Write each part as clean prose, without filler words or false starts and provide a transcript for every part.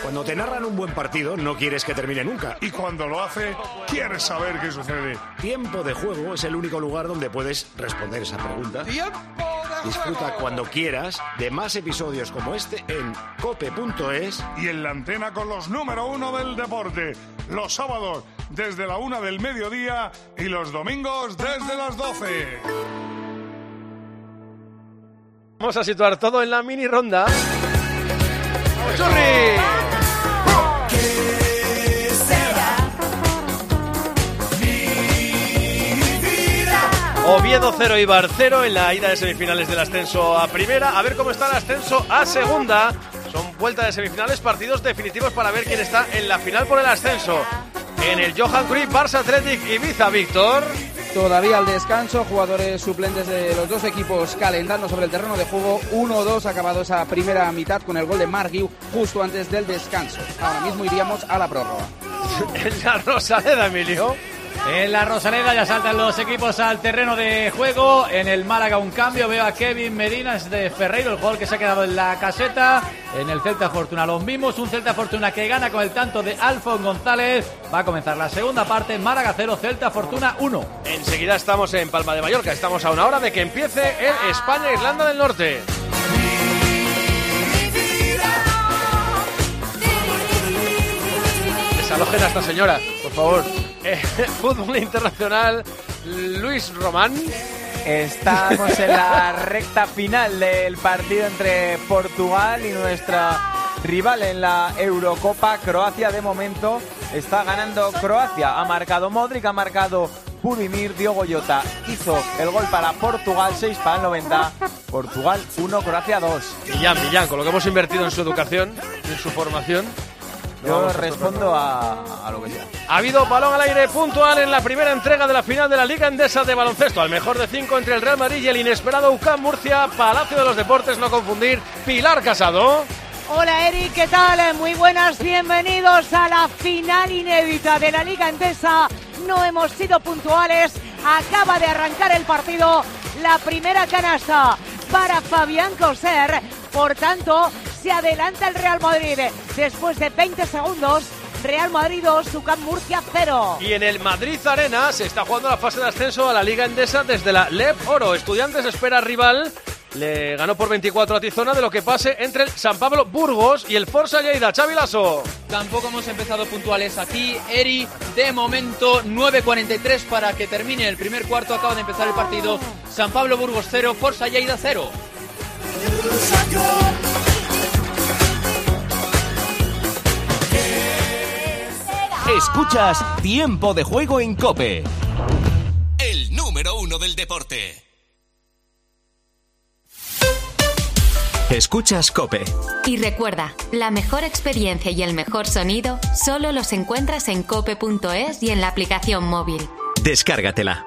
Cuando te narran un buen partido, no quieres que termine nunca. Y cuando lo hace, quieres saber qué sucede. Tiempo de Juego es el único lugar donde puedes responder esa pregunta. Disfruta cuando quieras de más episodios como este en cope.es y en la antena con los número 1 del deporte. Los sábados desde la 1 del mediodía y los domingos desde las 12. Vamos a situar todo en la mini ronda. ¡Vamos, Churri! Oviedo 0 y Eibar 0 en la ida de semifinales del ascenso a primera. A ver cómo está el ascenso a segunda. Son vuelta de semifinales, partidos definitivos para ver quién está en la final por el ascenso. En el Johan Cruyff, Barça Athletic Ibiza, Víctor. Todavía al descanso, jugadores suplentes de los dos equipos calentando sobre el terreno de juego. 1-2 ha acabado esa primera mitad con el gol de Marc Guiu justo antes del descanso. Ahora mismo iríamos a la prórroga. En la Rosaleda, Emilio. En la Rosaleda ya saltan los equipos al terreno de juego. En el Málaga un cambio, veo a Kevin Medina, es de Ferreiro, el gol que se ha quedado en la caseta. En el Celta Fortuna lo mismos, un Celta Fortuna que gana con el tanto de Alfon González. Va a comenzar la segunda parte, Málaga 0, Celta Fortuna 1. Enseguida estamos en Palma de Mallorca, estamos a una hora de que empiece el España-Irlanda del Norte. Desalojen a esta señora, por favor. Fútbol internacional, Luis Román. Estamos en la recta final del partido entre Portugal y nuestra rival en la Eurocopa, Croacia. De momento está ganando Croacia. Ha marcado Modric, ha marcado Budimir. Diogo Jota hizo el gol para Portugal, 6 para el 90. Portugal 1, Croacia 2. Millán, con lo que hemos invertido en su educación, en su formación. Yo respondo a lo que sea. Ha habido balón al aire puntual en la primera entrega de la final de la Liga Endesa de baloncesto. Al mejor de 5 entre el Real Madrid y el inesperado UCAM Murcia. Palacio de los Deportes, no confundir. Pilar Casado. Hola Eric, ¿qué tal? Muy buenas, bienvenidos a la final inédita de la Liga Endesa. No hemos sido puntuales. Acaba de arrancar el partido. La primera canasta para Fabián Coser. Por tanto, se adelanta el Real Madrid. Después de 20 segundos, Real Madrid 2, UCAM Murcia 0. Y en el Madrid Arena se está jugando la fase de ascenso a la Liga Endesa desde la LEP Oro. Estudiantes espera rival. Le ganó por 24 a Tizona de lo que pase entre el San Pablo Burgos y el Forza Lleida. Xavi Lasso. Tampoco hemos empezado puntuales aquí, Eri. De momento, 9:43 para que termine el primer cuarto. Acaba de empezar el partido. San Pablo Burgos 0, Forza Lleida 0. Escuchas Tiempo de Juego en COPE. El número 1 del deporte. Escuchas COPE. Y recuerda, la mejor experiencia y el mejor sonido solo los encuentras en cope.es y en la aplicación móvil. Descárgatela.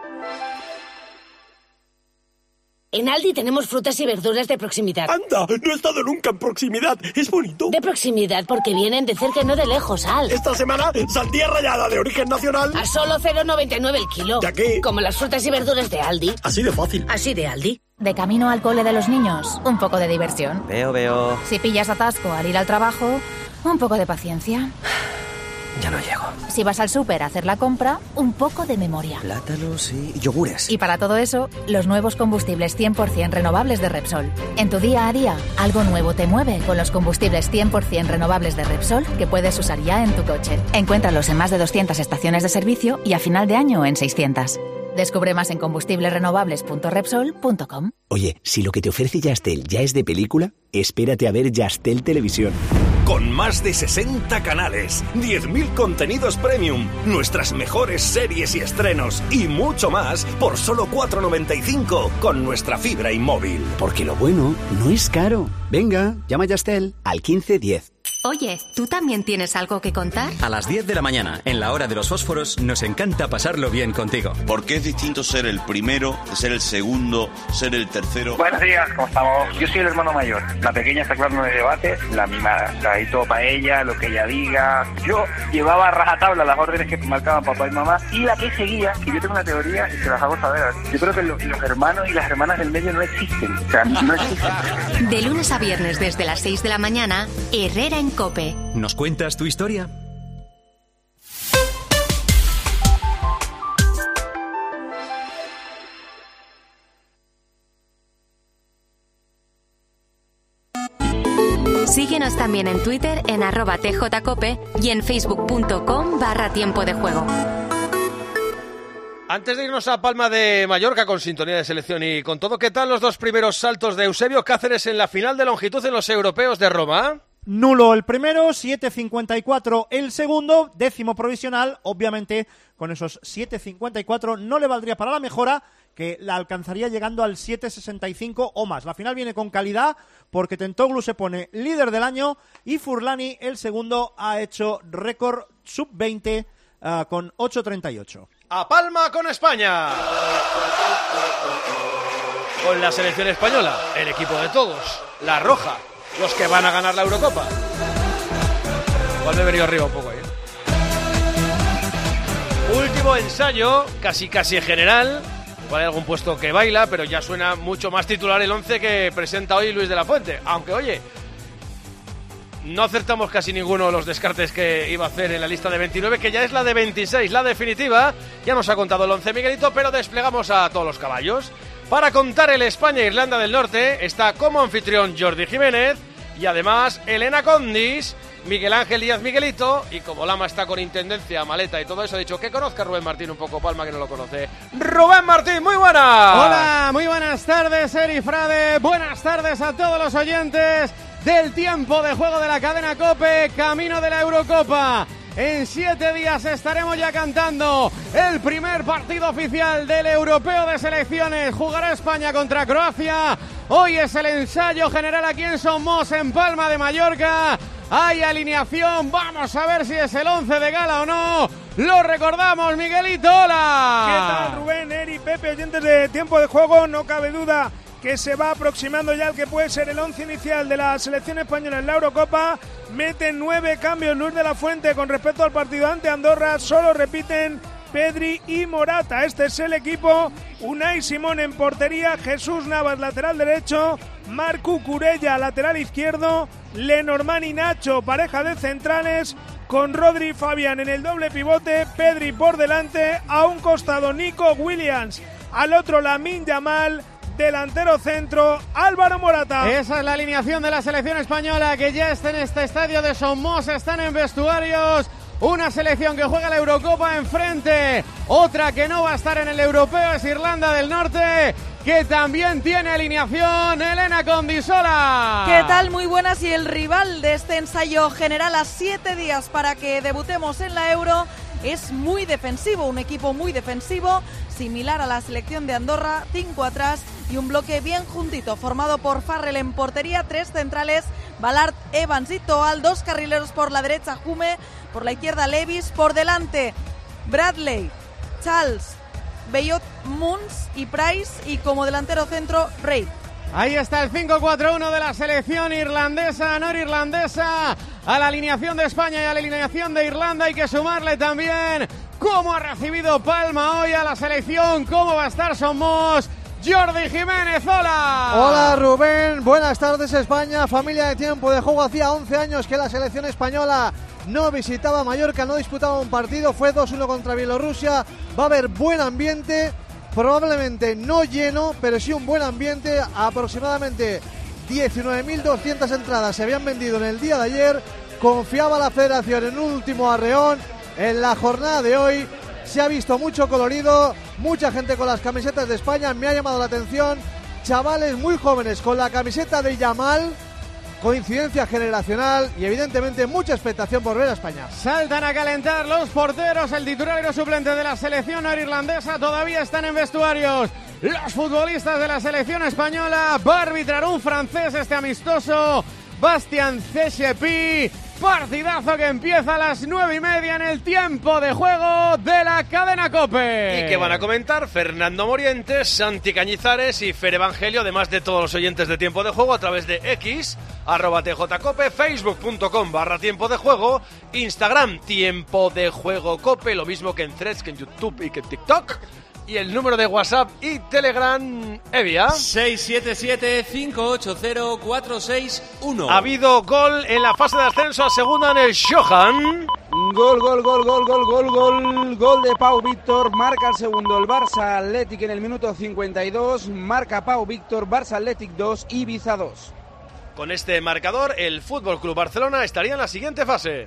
En Aldi tenemos frutas y verduras de proximidad. ¡Anda! No he estado nunca en proximidad. ¿Es bonito? De proximidad porque vienen de cerca y no de lejos, Al. Esta semana, sandía rallada de origen nacional. A solo 0,99 el kilo. ¿De aquí? Como las frutas y verduras de Aldi. Así de fácil. Así de Aldi. De camino al cole de los niños, un poco de diversión. Veo. Si pillas atasco al ir al trabajo, un poco de paciencia. Ya no llego. Si vas al súper a hacer la compra, un poco de memoria. Plátanos y yogures. Y para todo eso, los nuevos combustibles 100% renovables de Repsol. En tu día a día, algo nuevo te mueve con los combustibles 100% renovables de Repsol que puedes usar ya en tu coche. Encuéntralos en más de 200 estaciones de servicio y a final de año en 600. Descubre más en combustiblesrenovables.repsol.com. Oye, si lo que te ofrece Yastel ya es de película, espérate a ver Yastel Televisión. Con más de 60 canales, 10.000 contenidos premium, nuestras mejores series y estrenos y mucho más por solo 4,95 con nuestra fibra y móvil. Porque lo bueno no es caro. Venga, llama a Yastel al 1510. Oye, ¿tú también tienes algo que contar? A las 10 de la mañana, en la hora de los fósforos, nos encanta pasarlo bien contigo. Porque es distinto ser el primero, ser el segundo, ser el tercero. Buenos días, ¿cómo estamos? Yo soy el hermano mayor. La pequeña está claro en el debate, la mimada. O sea, ahí todo para ella, lo que ella diga. Yo llevaba a rajatabla las órdenes que marcaban papá y mamá. Y la que seguía, que yo tengo una teoría y se las hago saber. Yo creo que los hermanos y las hermanas del medio no existen. O sea, no existen. De lunes a viernes desde las 6 de la mañana, Herrera en aplicación COPE. ¿Nos cuentas tu historia? Síguenos también en Twitter en @tjcope y en facebook.com/tiempo de juego. Antes de irnos a Palma de Mallorca con sintonía de selección y con todo, ¿qué tal los dos primeros saltos de Eusebio Cáceres en la final de longitud en los europeos de Roma? Nulo el primero, 7.54 el segundo, 10º provisional. Obviamente con esos 7.54 no le valdría para la mejora, que la alcanzaría llegando al 7.65 o más. La final viene con calidad porque Tentoglou se pone líder del año y Furlani, el segundo, ha hecho récord sub-20 con 8.38. ¡A Palma con España! Con la selección española, el equipo de todos, la roja, los que van a ganar la Eurocopa. Igual me he venido arriba un poco ahí. Último ensayo, casi en general. Igual hay algún puesto que baila, pero ya suena mucho más titular el 11 que presenta hoy Luis de la Fuente. Aunque, oye, no acertamos casi ninguno de los descartes que iba a hacer en la lista de 29, que ya es la de 26, la definitiva. Ya nos ha contado el 11 Miguelito, pero desplegamos a todos los caballos. Para contar el España-Irlanda del Norte está como anfitrión Jordi Jiménez y además Elena Condis, Miguel Ángel Díaz Miguelito, y como Lama está con intendencia, maleta y todo eso, ha dicho que conozca a Rubén Martín un poco, Palma que no lo conoce. Rubén Martín, muy buenas. Hola, muy buenas tardes, Eri Frade, buenas tardes a todos los oyentes del tiempo de juego de la cadena COPE, camino de la Eurocopa. En 7 días estaremos ya cantando el primer partido oficial del Europeo de Selecciones. Jugará España contra Croacia. Hoy es el ensayo general aquí en Somos, en Palma de Mallorca. Hay alineación, vamos a ver si es el 11 de gala o no. Lo recordamos, Miguelito, hola. ¿Qué tal, Rubén, Eri, Pepe, oyentes de tiempo de juego? No cabe duda que se va aproximando ya el que puede ser el 11 inicial de la selección española en la Eurocopa. Meten 9 cambios Luis de la Fuente con respecto al partido ante Andorra. Solo repiten Pedri y Morata. Este es el equipo. Unai Simón en portería, Jesús Navas lateral derecho, Marcu Curella lateral izquierdo, Lenormand y Nacho pareja de centrales, con Rodri y Fabián en el doble pivote, Pedri por delante, a un costado Nico Williams, al otro Lamine Yamal, delantero centro Álvaro Morata. Esa es la alineación de la selección española que ya está en este estadio de Somos, están en vestuarios. Una selección que juega la Eurocopa enfrente, otra que no va a estar en el europeo es Irlanda del Norte, que también tiene alineación. Elena Condisola. ¿Qué tal? Muy buenas. Y el rival de este ensayo general a 7 días para que debutemos en la Euro es muy defensivo, un equipo muy defensivo, similar a la selección de Andorra, 5 atrás y un bloque bien juntito, formado por Farrell en portería, 3 centrales, Ballard, Evans y Toal, 2 carrileros por la derecha, Jume, por la izquierda Levis, por delante Bradley, Charles, Bellot, Muns y Price, y como delantero centro Reid. Ahí está el 5-4-1 de la selección irlandesa, norirlandesa, a la alineación de España y a la alineación de Irlanda. Hay que sumarle también cómo ha recibido Palma hoy a la selección, cómo va a estar Somos. Jordi Jiménez, hola. Hola Rubén, buenas tardes España, familia de tiempo de juego. Hacía 11 años que la selección española no visitaba Mallorca, no disputaba un partido, fue 2-1 contra Bielorrusia. Va a haber buen ambiente, probablemente no lleno, pero sí un buen ambiente. Aproximadamente 19.200 entradas se habían vendido en el día de ayer. Confiaba la federación en un último arreón. En la jornada de hoy se ha visto mucho colorido, mucha gente con las camisetas de España. Me ha llamado la atención chavales muy jóvenes con la camiseta de Yamal, coincidencia generacional y evidentemente mucha expectación por ver a España. Saltan a calentar los porteros, el titular y los suplentes de la selección norirlandesa todavía están en vestuarios. Los futbolistas de la selección española, va a arbitrar un francés este amistoso, Bastien Cechepi. Partidazo que empieza a las 9:30 en el tiempo de juego de la cadena COPE. Y que van a comentar Fernando Morientes, Santi Cañizares y Fer Evangelio, además de todos los oyentes de tiempo de juego a través de X, @TJCope, facebook.com/tiempo de juego, Instagram tiempo de juego COPE, lo mismo que en Threads, que en YouTube y que en TikTok. Y el número de WhatsApp y Telegram, Evia. 677-580-461. Ha habido gol en la fase de ascenso a segunda en el Johan. Gol de Pau Víctor, marca el segundo el Barça Athletic en el minuto 52, marca Pau Víctor, Barça Athletic 2, Ibiza 2. Con este marcador, el Fútbol Club Barcelona estaría en la siguiente fase.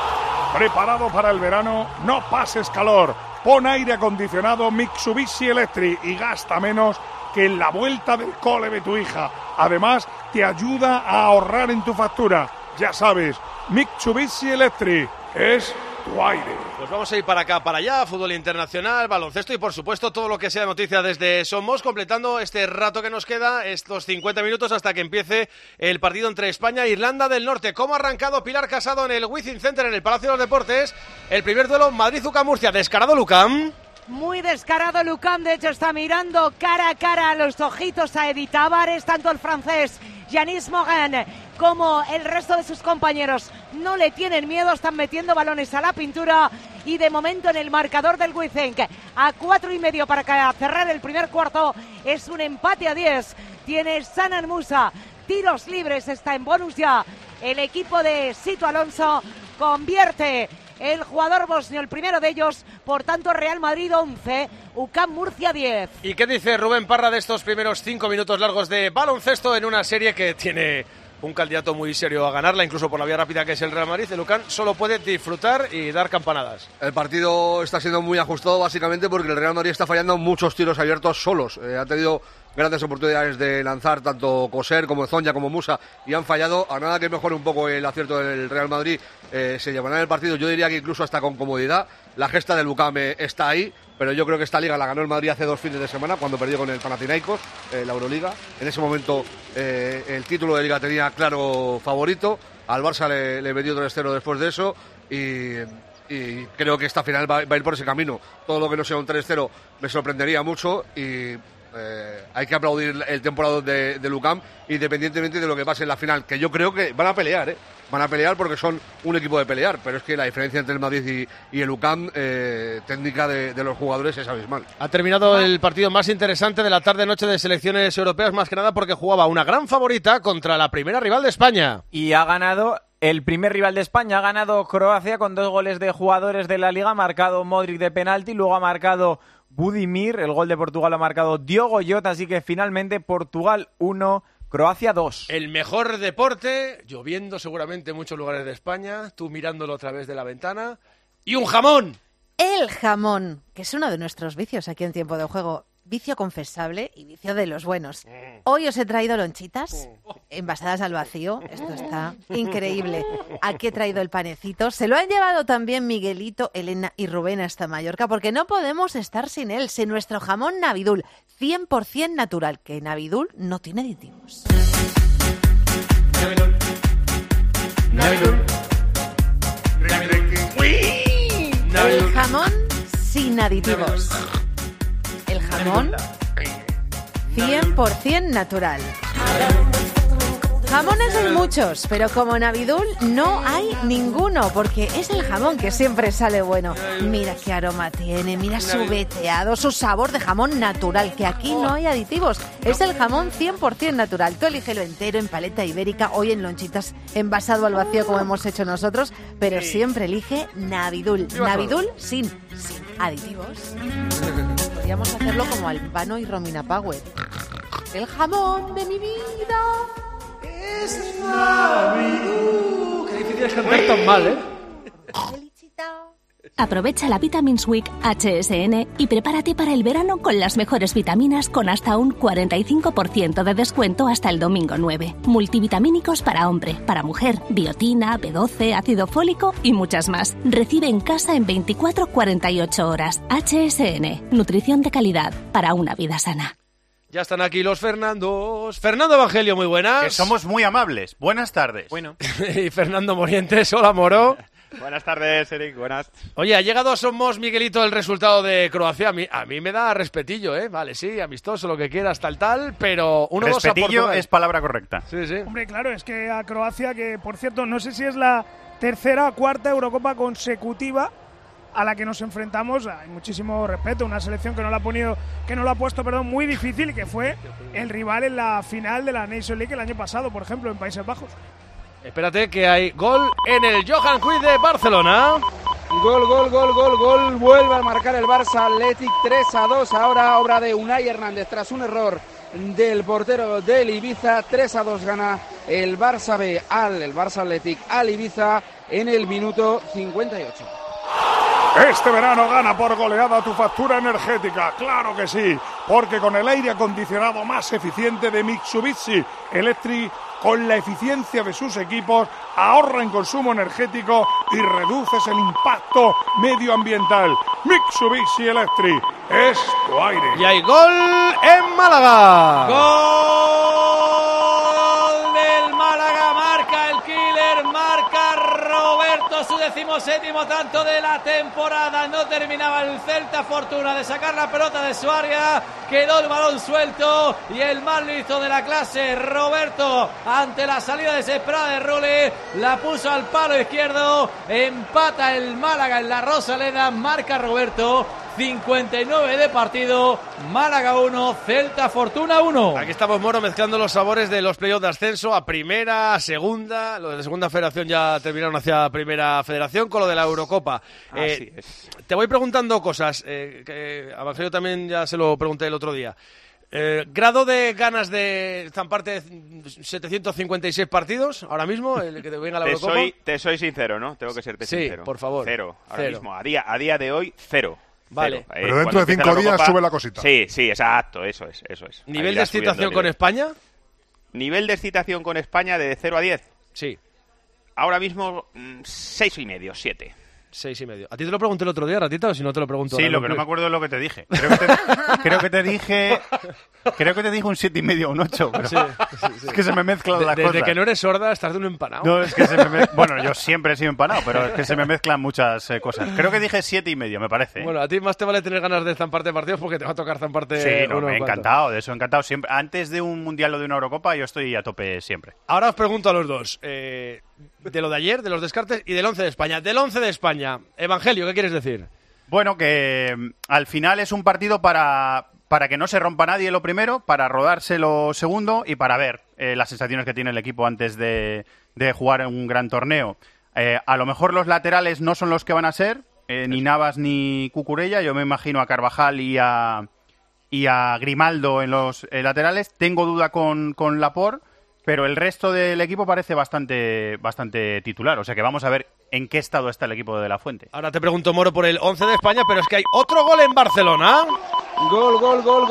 Preparado para el verano, no pases calor. Pon aire acondicionado Mitsubishi Electric y gasta menos que en la vuelta del cole de tu hija. Además, te ayuda a ahorrar en tu factura. Ya sabes, Mitsubishi Electric es tu aire. Pues vamos a ir para acá, para allá, fútbol internacional, baloncesto y por supuesto todo lo que sea de noticias desde Somos, completando este rato que nos queda, estos 50 minutos hasta que empiece el partido entre España e Irlanda del Norte. ¿Cómo ha arrancado Pilar Casado en el Wizzing Center, en el Palacio de los Deportes? El primer duelo Madrid-UCAM-Murcia, descarado Lucam. Muy descarado Lucam, de hecho está mirando cara a cara a los ojitos a Edith Álvarez, tanto el francés Yanis Morin como el resto de sus compañeros no le tienen miedo, están metiendo balones a la pintura y de momento en el marcador del Wizzing a 4:30 para cerrar el primer cuarto es un empate a 10. Tiene Sanan Musa, tiros libres, está en bonus ya el equipo de Sito Alonso, convierte el jugador bosnio, el primero de ellos, por tanto Real Madrid 11, UCAM Murcia 10. ¿Y qué dice Rubén Parra de estos primeros 5 minutos largos de baloncesto en una serie que tiene un candidato muy serio a ganarla, incluso por la vía rápida que es el Real Madrid? El UCAM solo puede disfrutar y dar campanadas. El partido está siendo muy ajustado básicamente porque el Real Madrid está fallando muchos tiros abiertos solos. Ha tenido grandes oportunidades de lanzar tanto Coser como Zonja como Musa y han fallado. A nada que mejore un poco el acierto del Real Madrid, se llevará el partido, yo diría que incluso hasta con comodidad. La gesta del UCAM está ahí, pero yo creo que esta liga la ganó el Madrid hace 2 fines de semana cuando perdió con el Panathinaikos, la Euroliga. En ese momento el título de liga tenía claro favorito, al Barça le metió 3-0 después de eso y creo que esta final va a ir por ese camino. Todo lo que no sea un 3-0 me sorprendería mucho y hay que aplaudir el temporada de UCAM independientemente de lo que pase en la final, que yo creo que van a pelear, van a pelear porque son un equipo de pelear, pero es que la diferencia entre el Madrid y el UCAM técnica de los jugadores es abismal. Ha terminado el partido más interesante de la tarde-noche de selecciones europeas, más que nada porque jugaba una gran favorita contra la primera rival de España. Y ha ganado el primer rival de España, ha ganado Croacia con 2 goles de jugadores de la Liga, ha marcado Modric de penalti, luego ha marcado Budimir, el gol de Portugal lo ha marcado Diogo Jota, así que finalmente Portugal 1, Croacia 2. El mejor deporte, lloviendo seguramente en muchos lugares de España, tú mirándolo a través de la ventana, y un jamón. El jamón, que es uno de nuestros vicios aquí en Tiempo de Juego. Vicio confesable y vicio de los buenos. Hoy os he traído lonchitas envasadas al vacío. Esto está increíble. Aquí he traído el panecito. Se lo han llevado también Miguelito, Elena y Rubén hasta Mallorca, porque no podemos estar sin él, sin nuestro jamón Navidul, 100% natural, que Navidul no tiene aditivos. El jamón sin aditivos. El jamón 100% natural. Jamones hay muchos, pero como Navidul no hay ninguno, porque es el jamón que siempre sale bueno. Mira qué aroma tiene, mira su veteado, su sabor de jamón natural, que aquí no hay aditivos. Es el jamón 100% natural. Tú elígelo entero, en paleta ibérica, hoy en lonchitas, envasado al vacío como hemos hecho nosotros, pero siempre elige Navidul. Navidul sin aditivos. Podríamos hacerlo como Albano y Romina Power. El jamón de mi vida es Navidul. Qué difícil es cantar tan mal, ¿eh? Aprovecha la Vitamins Week HSN y prepárate para el verano con las mejores vitaminas con hasta un 45% de descuento hasta el domingo 9. Multivitamínicos para hombre, para mujer, biotina, B12, ácido fólico y muchas más. Recibe en casa en 24-48 horas. HSN, nutrición de calidad para una vida sana. Ya están aquí los Fernandos. Fernando Evangelio, muy buenas. Que somos muy amables. Buenas tardes. Bueno. Y Fernando Morientes, hola Moro. Buenas tardes, Eric, buenas. Oye, ha llegado a Somos, Miguelito, el resultado de Croacia. A mí me da respetillo, ¿eh? Vale, sí, amistoso, lo que quieras, tal, pero 1-2 a Portugal. Respetillo es palabra correcta. Sí, sí. Hombre, claro, es que a Croacia, que por cierto, no sé si es la tercera o cuarta Eurocopa consecutiva a la que nos enfrentamos. Hay muchísimo respeto, una selección que no la ha puesto muy difícil, y que fue el rival en la final de la Nations League el año pasado, por ejemplo, en Países Bajos. Espérate, que hay gol en el Johan Cruyff de Barcelona. Gol. Vuelve a marcar el Barça Athletic 3-2. Ahora obra de Unai Hernández tras un error del portero del Ibiza. 3-2 gana el Barça B el Barça Athletic al Ibiza en el minuto 58. Este verano gana por goleada tu factura energética, claro que sí, porque con el aire acondicionado más eficiente de Mitsubishi Electric, con la eficiencia de sus equipos, ahorra en consumo energético y reduces el impacto medioambiental. Mitsubishi Electric es tu aire. Y hay gol en Málaga. Gol del Málaga, marca el killer, marca Roberto, su 17º tanto de la temporada. No terminaba el Celta, fortuna de sacar la pelota de su área, quedó el balón suelto y el más listo de la clase, Roberto, ante la salida desesperada de Rulli, la puso al palo izquierdo. Empata el Málaga en la Rosaleda, marca Roberto. 59 de partido, Málaga 1, Celta Fortuna 1. Aquí estamos, Moro, mezclando los sabores de los playoffs de ascenso a primera, a segunda. Lo de la segunda federación ya terminaron hacia primera federación con lo de la Eurocopa. Así es. Te voy preguntando cosas, que a Evangelio también ya se lo pregunté el otro día. Grado de ganas de estamparte 756 partidos ahora mismo, el que te venga la Eurocopa. Te soy sincero, ¿no? Tengo que serte sincero. Sí, por favor. Cero. Ahora mismo, a día de hoy, cero. Vale. Pero dentro de 5 días sube la cosita. Sí, exacto, eso es. ¿Nivel de excitación con España? Nivel de excitación con España de 0 a 10. Sí. Ahora mismo 6,5, 7. 6,5. ¿A ti te lo pregunté el otro día, Ratita, o si no te lo pregunto? Sí, lo que no me acuerdo es lo que te dije. Creo que te dije un 7,5 o un 8. Pero sí. Es que se me mezclan las cosas. Desde que no eres sorda, estás de un empanado. No, es que bueno, yo siempre he sido empanado, pero es que se me mezclan muchas cosas. Creo que dije 7,5, me parece. Bueno, a ti más te vale tener ganas de zamparte partidos porque te va a tocar zamparte. Sí, no, encantado, de eso encantado. Siempre, antes de un Mundial o de una Eurocopa, yo estoy a tope siempre. Ahora os pregunto a los dos. De lo de ayer, de los descartes y del 11 de España. Del 11 de España, Evangelio, ¿qué quieres decir? Bueno, que al final es un partido para que no se rompa nadie lo primero, para rodarse lo segundo y para ver las sensaciones que tiene el equipo antes de jugar en un gran torneo. A lo mejor los laterales no son los que van a ser, ni Navas ni Cucurella. Yo me imagino a Carvajal y a Grimaldo en los laterales. Tengo duda con Laporte. Pero el resto del equipo parece bastante titular. O sea que vamos a ver en qué estado está el equipo de La Fuente. Ahora te pregunto, Moro, por el 11 de España, pero es que hay otro gol en Barcelona. Gol.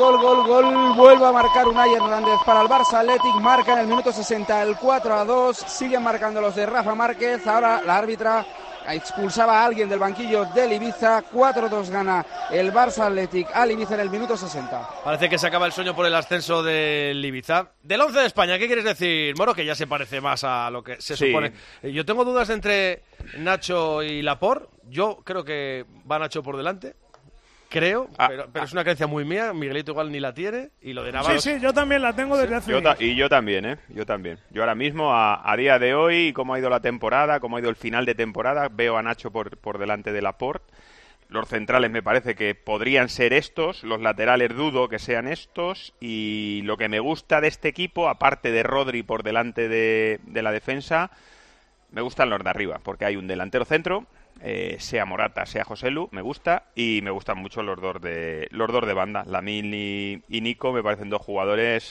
Vuelve a marcar Unai Hernández para el Barça Athletic. Marca en el minuto 60 el 4-2. Siguen marcando los de Rafa Márquez. Ahora la árbitra expulsaba a alguien del banquillo del Ibiza. 4-2 gana el Barça Athletic al Ibiza en el minuto 60. Parece que se acaba el sueño por el ascenso del Ibiza. Del 11 de España, ¿qué quieres decir, Moro? Que ya se parece más a lo que se supone. Yo tengo dudas entre Nacho y Laporte. Yo creo que va Nacho por delante. Pero es una creencia muy mía. Miguelito igual ni la tiene. Y lo de Navas... Sí, yo también la tengo desde hace días. Y yo también, Yo también. Yo ahora mismo, a día de hoy, cómo ha ido la temporada, cómo ha ido el final de temporada, veo a Nacho por delante de Laporte. Los centrales me parece que podrían ser estos, los laterales dudo que sean estos, y lo que me gusta de este equipo, aparte de Rodri por delante de la defensa, me gustan los de arriba, porque hay un delantero centro, sea Morata, sea Joselu, me gusta, y me gustan mucho los dos de banda. Lamine y Nico me parecen dos jugadores,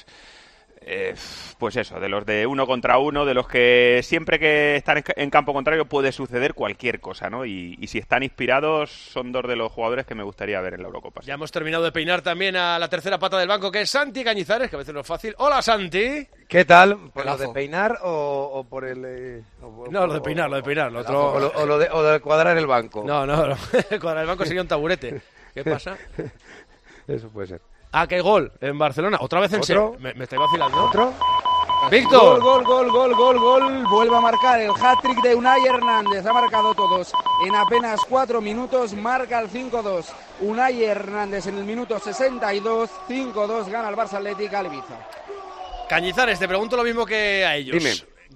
pues eso, de los de uno contra uno, de los que siempre que están en campo contrario puede suceder cualquier cosa, ¿no? Y si están inspirados, son dos de los jugadores que me gustaría ver en la Eurocopa. Ya hemos terminado de peinar también a la tercera pata del banco, que es Santi Cañizares, que a veces no es fácil. Hola, Santi. ¿Qué tal? ¿Por lo de peinar o por el...? No, lo de peinar. Lo otro... o lo de cuadrar el banco. No, cuadrar el banco sería un taburete. ¿Qué pasa? Eso puede ser. ¿Qué gol en Barcelona? Otra vez en serio. Me estoy vacilando. ¿Otro? ¡Víctor! Gol. Vuelve a marcar el hat-trick de Unai Hernández. Ha marcado todos en apenas 4 minutos. Marca el 5-2. Unai Hernández en el minuto 62. 5-2 gana el Barça Athletic al Ibiza. Cañizares, te pregunto lo mismo que a ellos. Dime.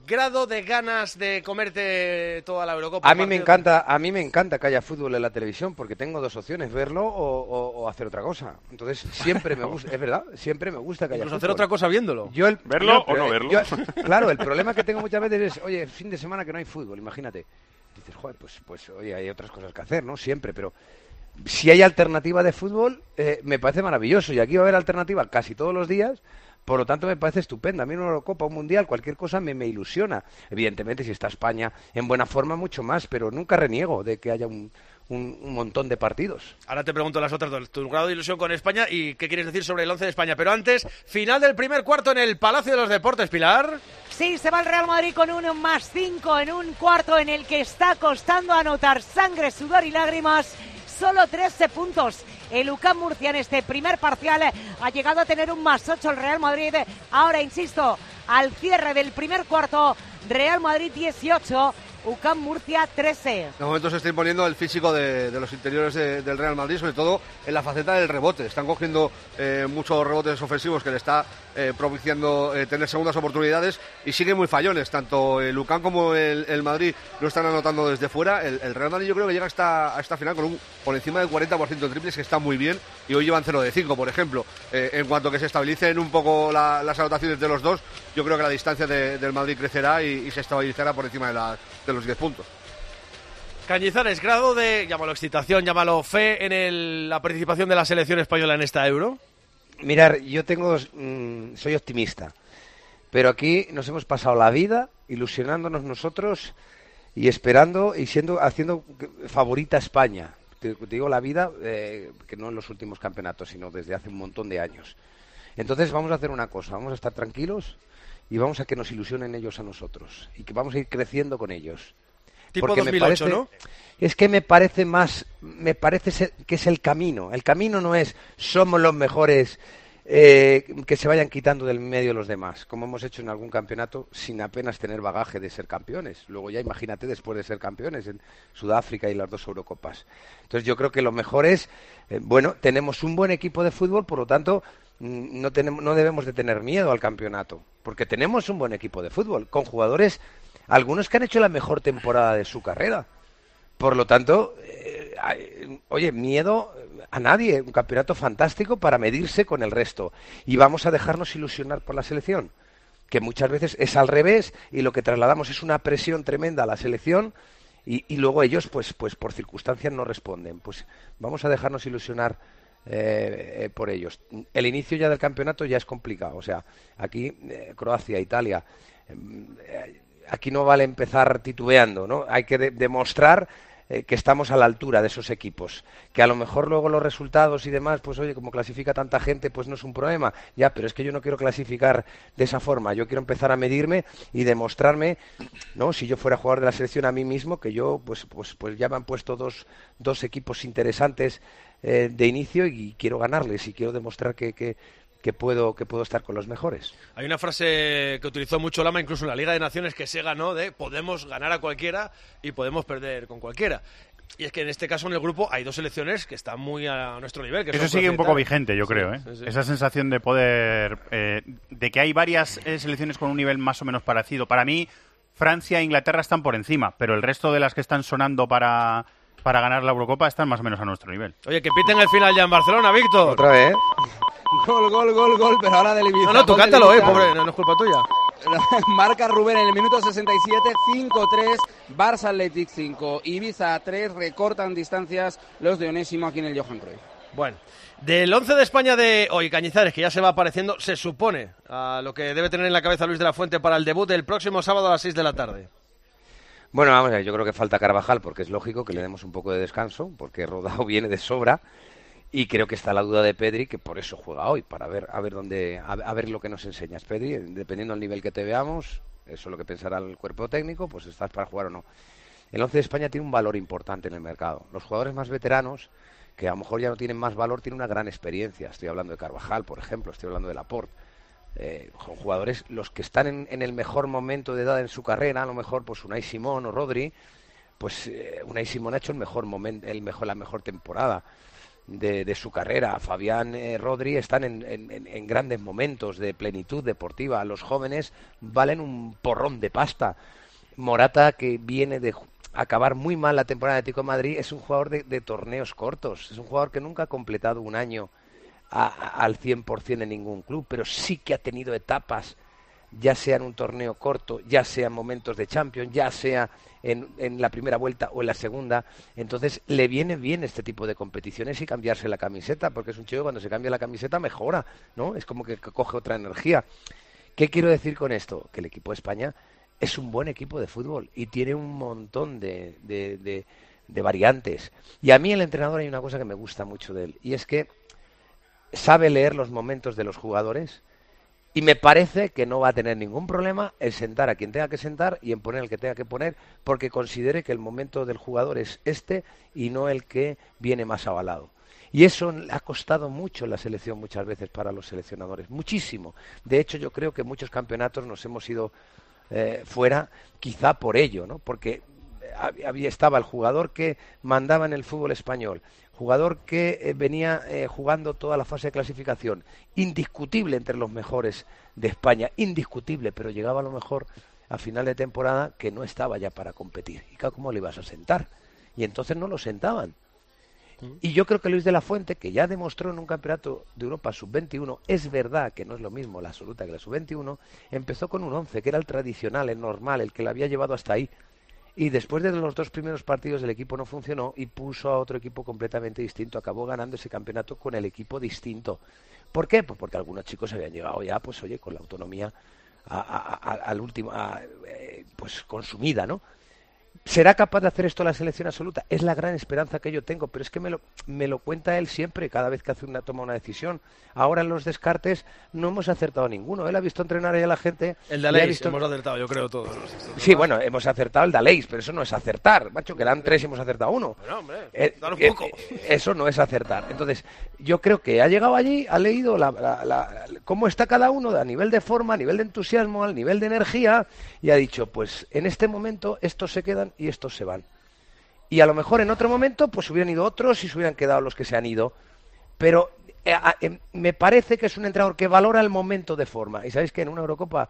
grado de ganas de comerte toda la Eurocopa. A mí me encanta que haya fútbol en la televisión, porque tengo dos opciones, verlo o hacer otra cosa. Entonces siempre me gusta, es verdad, siempre me gusta que haya fútbol. Hacer otra cosa viéndolo. ¿Verlo o no verlo? Claro, el problema que tengo muchas veces es, oye, fin de semana que no hay fútbol, imagínate. Dices, joder, pues oye, hay otras cosas que hacer, ¿no? Siempre, pero si hay alternativa de fútbol, me parece maravilloso. Y aquí va a haber alternativa casi todos los días. Por lo tanto, me parece estupenda. A mí una Eurocopa, un Mundial, cualquier cosa me ilusiona. Evidentemente, si está España en buena forma, mucho más, pero nunca reniego de que haya un montón de partidos. Ahora te pregunto las otras dos, tu grado de ilusión con España y qué quieres decir sobre el 11 de España. Pero antes, final del primer cuarto en el Palacio de los Deportes, Pilar. Sí, se va el Real Madrid con 1+5 en un cuarto en el que está costando anotar sangre, sudor y lágrimas. Solo 13 puntos. El UCAM Murcia en este primer parcial ha llegado a tener un +8 el Real Madrid. Ahora, insisto, al cierre del primer cuarto, Real Madrid 18, UCAM Murcia 13. De momento se está imponiendo el físico de los interiores del Real Madrid, sobre todo en la faceta del rebote. Están cogiendo muchos rebotes ofensivos que le está propiciando tener segundas oportunidades y siguen muy fallones. Tanto el UCAM como el Madrid lo están anotando desde fuera. El Real Madrid yo creo que llega a esta final con por encima del 40% de triples, que está muy bien, y hoy llevan 0 de 5, por ejemplo. En cuanto que se estabilicen un poco las anotaciones de los dos, yo creo que la distancia del Madrid crecerá y se estabilizará por encima de los 10 puntos. Cañizares, grado de, llámalo excitación, llámalo fe en la participación de la selección española en esta Euro. Mirar, yo soy optimista, pero aquí nos hemos pasado la vida ilusionándonos nosotros y esperando y haciendo favorita a España. Te digo la vida, que no en los últimos campeonatos, sino desde hace un montón de años. Entonces vamos a hacer una cosa, vamos a estar tranquilos y vamos a que nos ilusionen ellos a nosotros y que vamos a ir creciendo con ellos. Tipo porque 2008, ¿no? Es que me parece que es el camino. El camino no es somos los mejores, que se vayan quitando del medio los demás, como hemos hecho en algún campeonato sin apenas tener bagaje de ser campeones. Luego ya imagínate después de ser campeones en Sudáfrica y las 2 Eurocopas. Entonces yo creo que lo mejor es, tenemos un buen equipo de fútbol, por lo tanto no debemos de tener miedo al campeonato, porque tenemos un buen equipo de fútbol, con jugadores, algunos que han hecho la mejor temporada de su carrera. Por lo tanto, miedo a nadie, un campeonato fantástico para medirse con el resto. Y vamos a dejarnos ilusionar por la selección, que muchas veces es al revés y lo que trasladamos es una presión tremenda a la selección y luego ellos, pues por circunstancias no responden. Pues vamos a dejarnos ilusionar por ellos. El inicio ya del campeonato ya es complicado. O sea, aquí Croacia, Italia, aquí no vale empezar titubeando, ¿no? Hay que demostrar que estamos a la altura de esos equipos, que a lo mejor luego los resultados y demás, pues oye, como clasifica tanta gente, pues no es un problema, ya, pero es que yo no quiero clasificar de esa forma, yo quiero empezar a medirme y demostrarme, ¿no? Si yo fuera jugador de la selección a mí mismo, que yo, pues ya me han puesto dos equipos interesantes de inicio y quiero ganarles y quiero demostrar que puedo estar con los mejores. Hay una frase que utilizó mucho Lama, incluso en la Liga de Naciones, que se ganó de podemos ganar a cualquiera y podemos perder con cualquiera. Y es que en este caso en el grupo hay 2 selecciones que están muy a nuestro nivel. Que eso sigue un poco vigente, yo creo. Sí. Esa sensación de poder, de que hay varias selecciones con un nivel más o menos parecido. Para mí, Francia e Inglaterra están por encima, pero el resto de las que están sonando para ganar la Eurocopa están más o menos a nuestro nivel. Oye, que piten el final ya en Barcelona, Víctor. Otra vez. Gol, pero ahora del Ibiza. No, tú cántalo, pobre, no es culpa tuya. Marca Rubén en el minuto 67, 5-3, Barça Athletic 5, Ibiza 3, recortan distancias los de Onésimo aquí en el Johan Cruyff. Bueno, del 11 de España de hoy, Cañizares, que ya se va apareciendo, se supone a lo que debe tener en la cabeza Luis de la Fuente para el debut del próximo sábado a las 6 de la tarde. Bueno, vamos a ver, yo creo que falta Carvajal, porque es lógico que le demos un poco de descanso, porque Rodao viene de sobra. Y creo que está la duda de Pedri, que por eso juega hoy, para ver lo que nos enseñas, Pedri. Dependiendo del nivel que te veamos, eso es lo que pensará el cuerpo técnico, pues estás para jugar o no. El 11 de España tiene un valor importante en el mercado. Los jugadores más veteranos, que a lo mejor ya no tienen más valor, tienen una gran experiencia. Estoy hablando de Carvajal, por ejemplo, estoy hablando de Laporte. Jugadores, los que están en el mejor momento de edad en su carrera, a lo mejor pues Unai Simón o Rodri, pues Unai Simón ha hecho la mejor temporada. de su carrera. Fabián, Rodri están en grandes momentos de plenitud deportiva. Los jóvenes valen un porrón de pasta. Morata, que viene de acabar muy mal la temporada de Atlético de Madrid, es un jugador de torneos cortos. Es un jugador que nunca ha completado un año al 100% en ningún club, pero sí que ha tenido etapas, ya sea en un torneo corto, ya sea en momentos de Champions, ya sea en la primera vuelta o en la segunda. Entonces le viene bien este tipo de competiciones y cambiarse la camiseta, porque es un chico que cuando se cambia la camiseta mejora, ¿no? Es como que coge otra energía. ¿Qué quiero decir con esto? Que el equipo de España es un buen equipo de fútbol y tiene un montón de variantes. Y a mí el entrenador hay una cosa que me gusta mucho de él, y es que sabe leer los momentos de los jugadores, y me parece que no va a tener ningún problema en sentar a quien tenga que sentar y en poner el que tenga que poner, porque considere que el momento del jugador es este y no el que viene más avalado. Y eso ha costado mucho en la selección muchas veces para los seleccionadores, muchísimo. De hecho, yo creo que muchos campeonatos nos hemos ido fuera quizá por ello, ¿no? Porque estaba el jugador que mandaba en el fútbol español, jugador que venía jugando toda la fase de clasificación, indiscutible entre los mejores de España, indiscutible, pero llegaba a lo mejor a final de temporada que no estaba ya para competir. ¿Y cómo le ibas a sentar? Y entonces no lo sentaban. Y yo creo que Luis de la Fuente, que ya demostró en un campeonato de Europa sub-21, es verdad que no es lo mismo la absoluta que la sub-21, empezó con un 11, que era el tradicional, el normal, el que le había llevado hasta ahí. Y después de los 2 primeros partidos el equipo no funcionó y puso a otro equipo completamente distinto. Acabó ganando ese campeonato con el equipo distinto. ¿Por qué? Pues porque algunos chicos habían llegado ya, pues oye, con la autonomía al último, pues consumida, ¿no? ¿Será capaz de hacer esto la selección absoluta? Es la gran esperanza que yo tengo, pero es que me lo cuenta él siempre, cada vez que toma una decisión. Ahora en los descartes no hemos acertado ninguno. Él ha visto entrenar ahí a la gente. El de Aleix hemos acertado, yo creo, todos. Sí, bueno, hemos acertado el de Aleix, pero eso no es acertar, macho, que eran 3 y hemos acertado 1. Bueno, hombre, dar un poco. Eso no es acertar. Entonces, yo creo que ha llegado allí, ha leído cómo está cada uno a nivel de forma, a nivel de entusiasmo, al nivel de energía, y ha dicho, pues en este momento estos se quedan y estos se van. Y a lo mejor en otro momento pues hubieran ido otros y se hubieran quedado los que se han ido. Pero me parece que es un entrenador que valora el momento de forma. Y sabéis que en una Eurocopa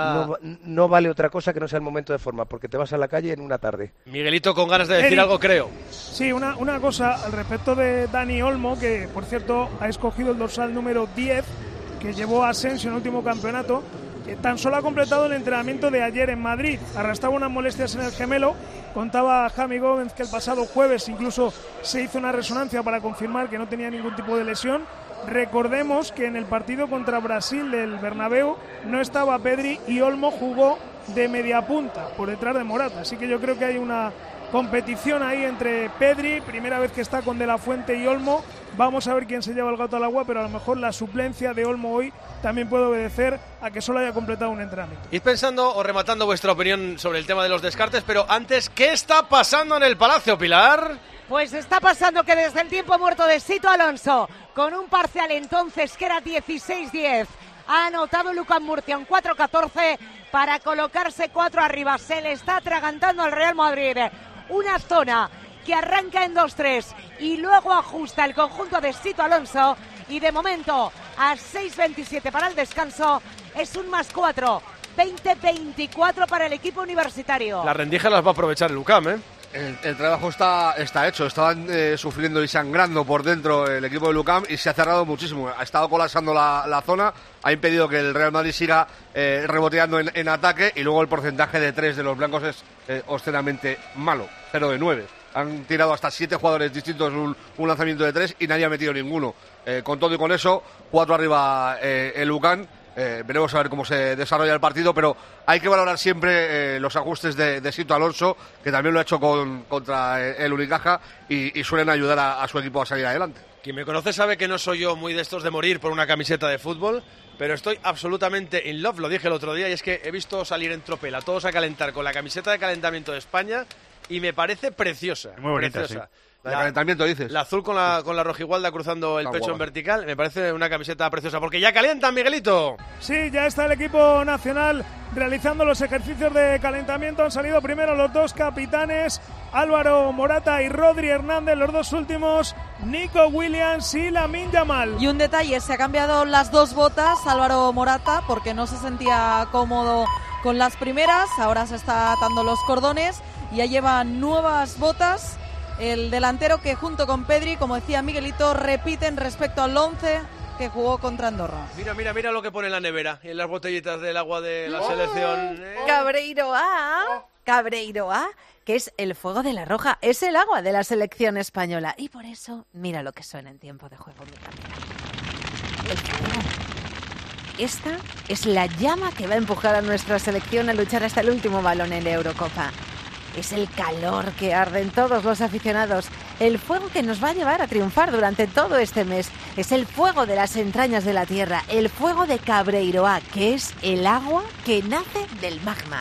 no vale otra cosa que no sea el momento de forma, porque te vas a la calle en una tarde. Miguelito con ganas de decir algo, creo. Sí, una cosa al respecto de Dani Olmo, que por cierto ha escogido el dorsal número 10, que llevó a Asensio en el último campeonato. Tan solo ha completado el entrenamiento de ayer en Madrid. Arrastraba unas molestias en el gemelo. Contaba Javi Gómez que el pasado jueves incluso se hizo una resonancia para confirmar que no tenía ningún tipo de lesión. Recordemos que en el partido contra Brasil del Bernabéu no estaba Pedri y Olmo jugó de media punta por detrás de Morata. Así que yo creo que hay una competición ahí entre Pedri, primera vez que está con De la Fuente, y Olmo. Vamos a ver quién se lleva el gato al agua, pero a lo mejor la suplencia de Olmo hoy también puede obedecer a que solo haya completado un entrenamiento. Id pensando o rematando vuestra opinión sobre el tema de los descartes, pero antes, ¿qué está pasando en el Palacio, Pilar? Pues está pasando que desde el tiempo muerto de Sito Alonso, con un parcial entonces que era 16-10, ha anotado Lucas Murcia un 4-14 para colocarse 4 arriba. Se le está atragantando al Real Madrid. Una zona que arranca en 2-3 y luego ajusta el conjunto de Sito Alonso, y de momento a 6:27 para el descanso es un +4, 20-24 para el equipo universitario. La rendija las va a aprovechar el UCAM, ¿eh? El trabajo está hecho. Estaban sufriendo y sangrando por dentro el equipo del UCAM y se ha cerrado muchísimo. Ha estado colapsando la zona, ha impedido que el Real Madrid siga reboteando en ataque, y luego el porcentaje de 3 de los blancos es obscenamente malo, 0 de 9. Han tirado hasta 7 jugadores distintos un lanzamiento de 3 y nadie ha metido ninguno. Con todo y con eso, 4 arriba el UCAM. Veremos a ver cómo se desarrolla el partido, pero hay que valorar siempre los ajustes de Sito Alonso, que también lo ha hecho contra el Unicaja, y suelen ayudar a su equipo a salir adelante. Quien me conoce sabe que no soy yo muy de estos de morir por una camiseta de fútbol, pero estoy absolutamente in love, lo dije el otro día, y es que he visto salir en tropel a todos a calentar con la camiseta de calentamiento de España, y me parece preciosa. Muy bonita, preciosa. sí. La de calentamiento, dices. La azul con la rojigualda cruzando el Está pecho guapa. en vertical. Me parece una camiseta preciosa. Porque ya calientan, Miguelito. Sí, ya está el equipo nacional realizando los ejercicios de calentamiento. Han salido primero los dos capitanes, Álvaro Morata y Rodri Hernández. Los dos últimos, Nico Williams y Lamine Yamal. Y un detalle, se ha cambiado las dos botas Álvaro Morata porque no se sentía cómodo con las primeras. Ahora se está atando los cordones y ya lleva nuevas botas. El delantero que junto con Pedri, como decía Miguelito, repiten respecto al 11 que jugó contra Andorra. Mira lo que pone en la nevera, en las botellitas del agua de la selección. Cabreiroa, que es el fuego de la roja, es el agua de la selección española. Y por eso, mira lo que suena en tiempo de juego, mira. El fuego. Esta es la llama que va a empujar a nuestra selección a luchar hasta el último balón en la Eurocopa. Es el calor que arde en todos los aficionados, el fuego que nos va a llevar a triunfar durante todo este mes. Es el fuego de las entrañas de la tierra, el fuego de Cabreiroa, que es el agua que nace del magma.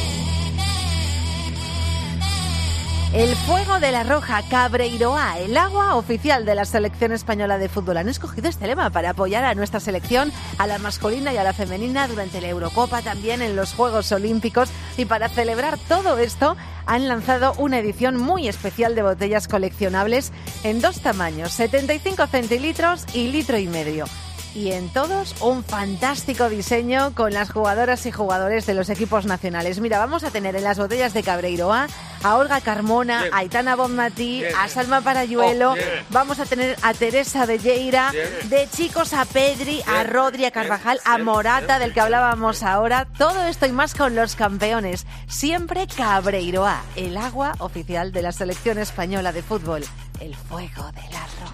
El fuego de la roja, Cabreiroa, el agua oficial de la selección española de fútbol. Han escogido este lema para apoyar a nuestra selección, a la masculina y a la femenina durante la Eurocopa, también en los Juegos Olímpicos. Y para celebrar todo esto, han lanzado una edición muy especial de botellas coleccionables en dos tamaños, 75 centilitros y 1,5 litros. Y en todos un fantástico diseño con las jugadoras y jugadores de los equipos nacionales. Mira, vamos a tener en las botellas de Cabreiroa a Olga Carmona, a Aitana Bonmatí, a Salma Parayuelo, vamos a tener a Teresa Velleira, de chicos a Pedri, a Rodri, a Carvajal, a Morata, del que hablábamos ahora. Todo esto y más con los campeones. Siempre Cabreiroa, el agua oficial de la selección española de fútbol. El fuego de la roja.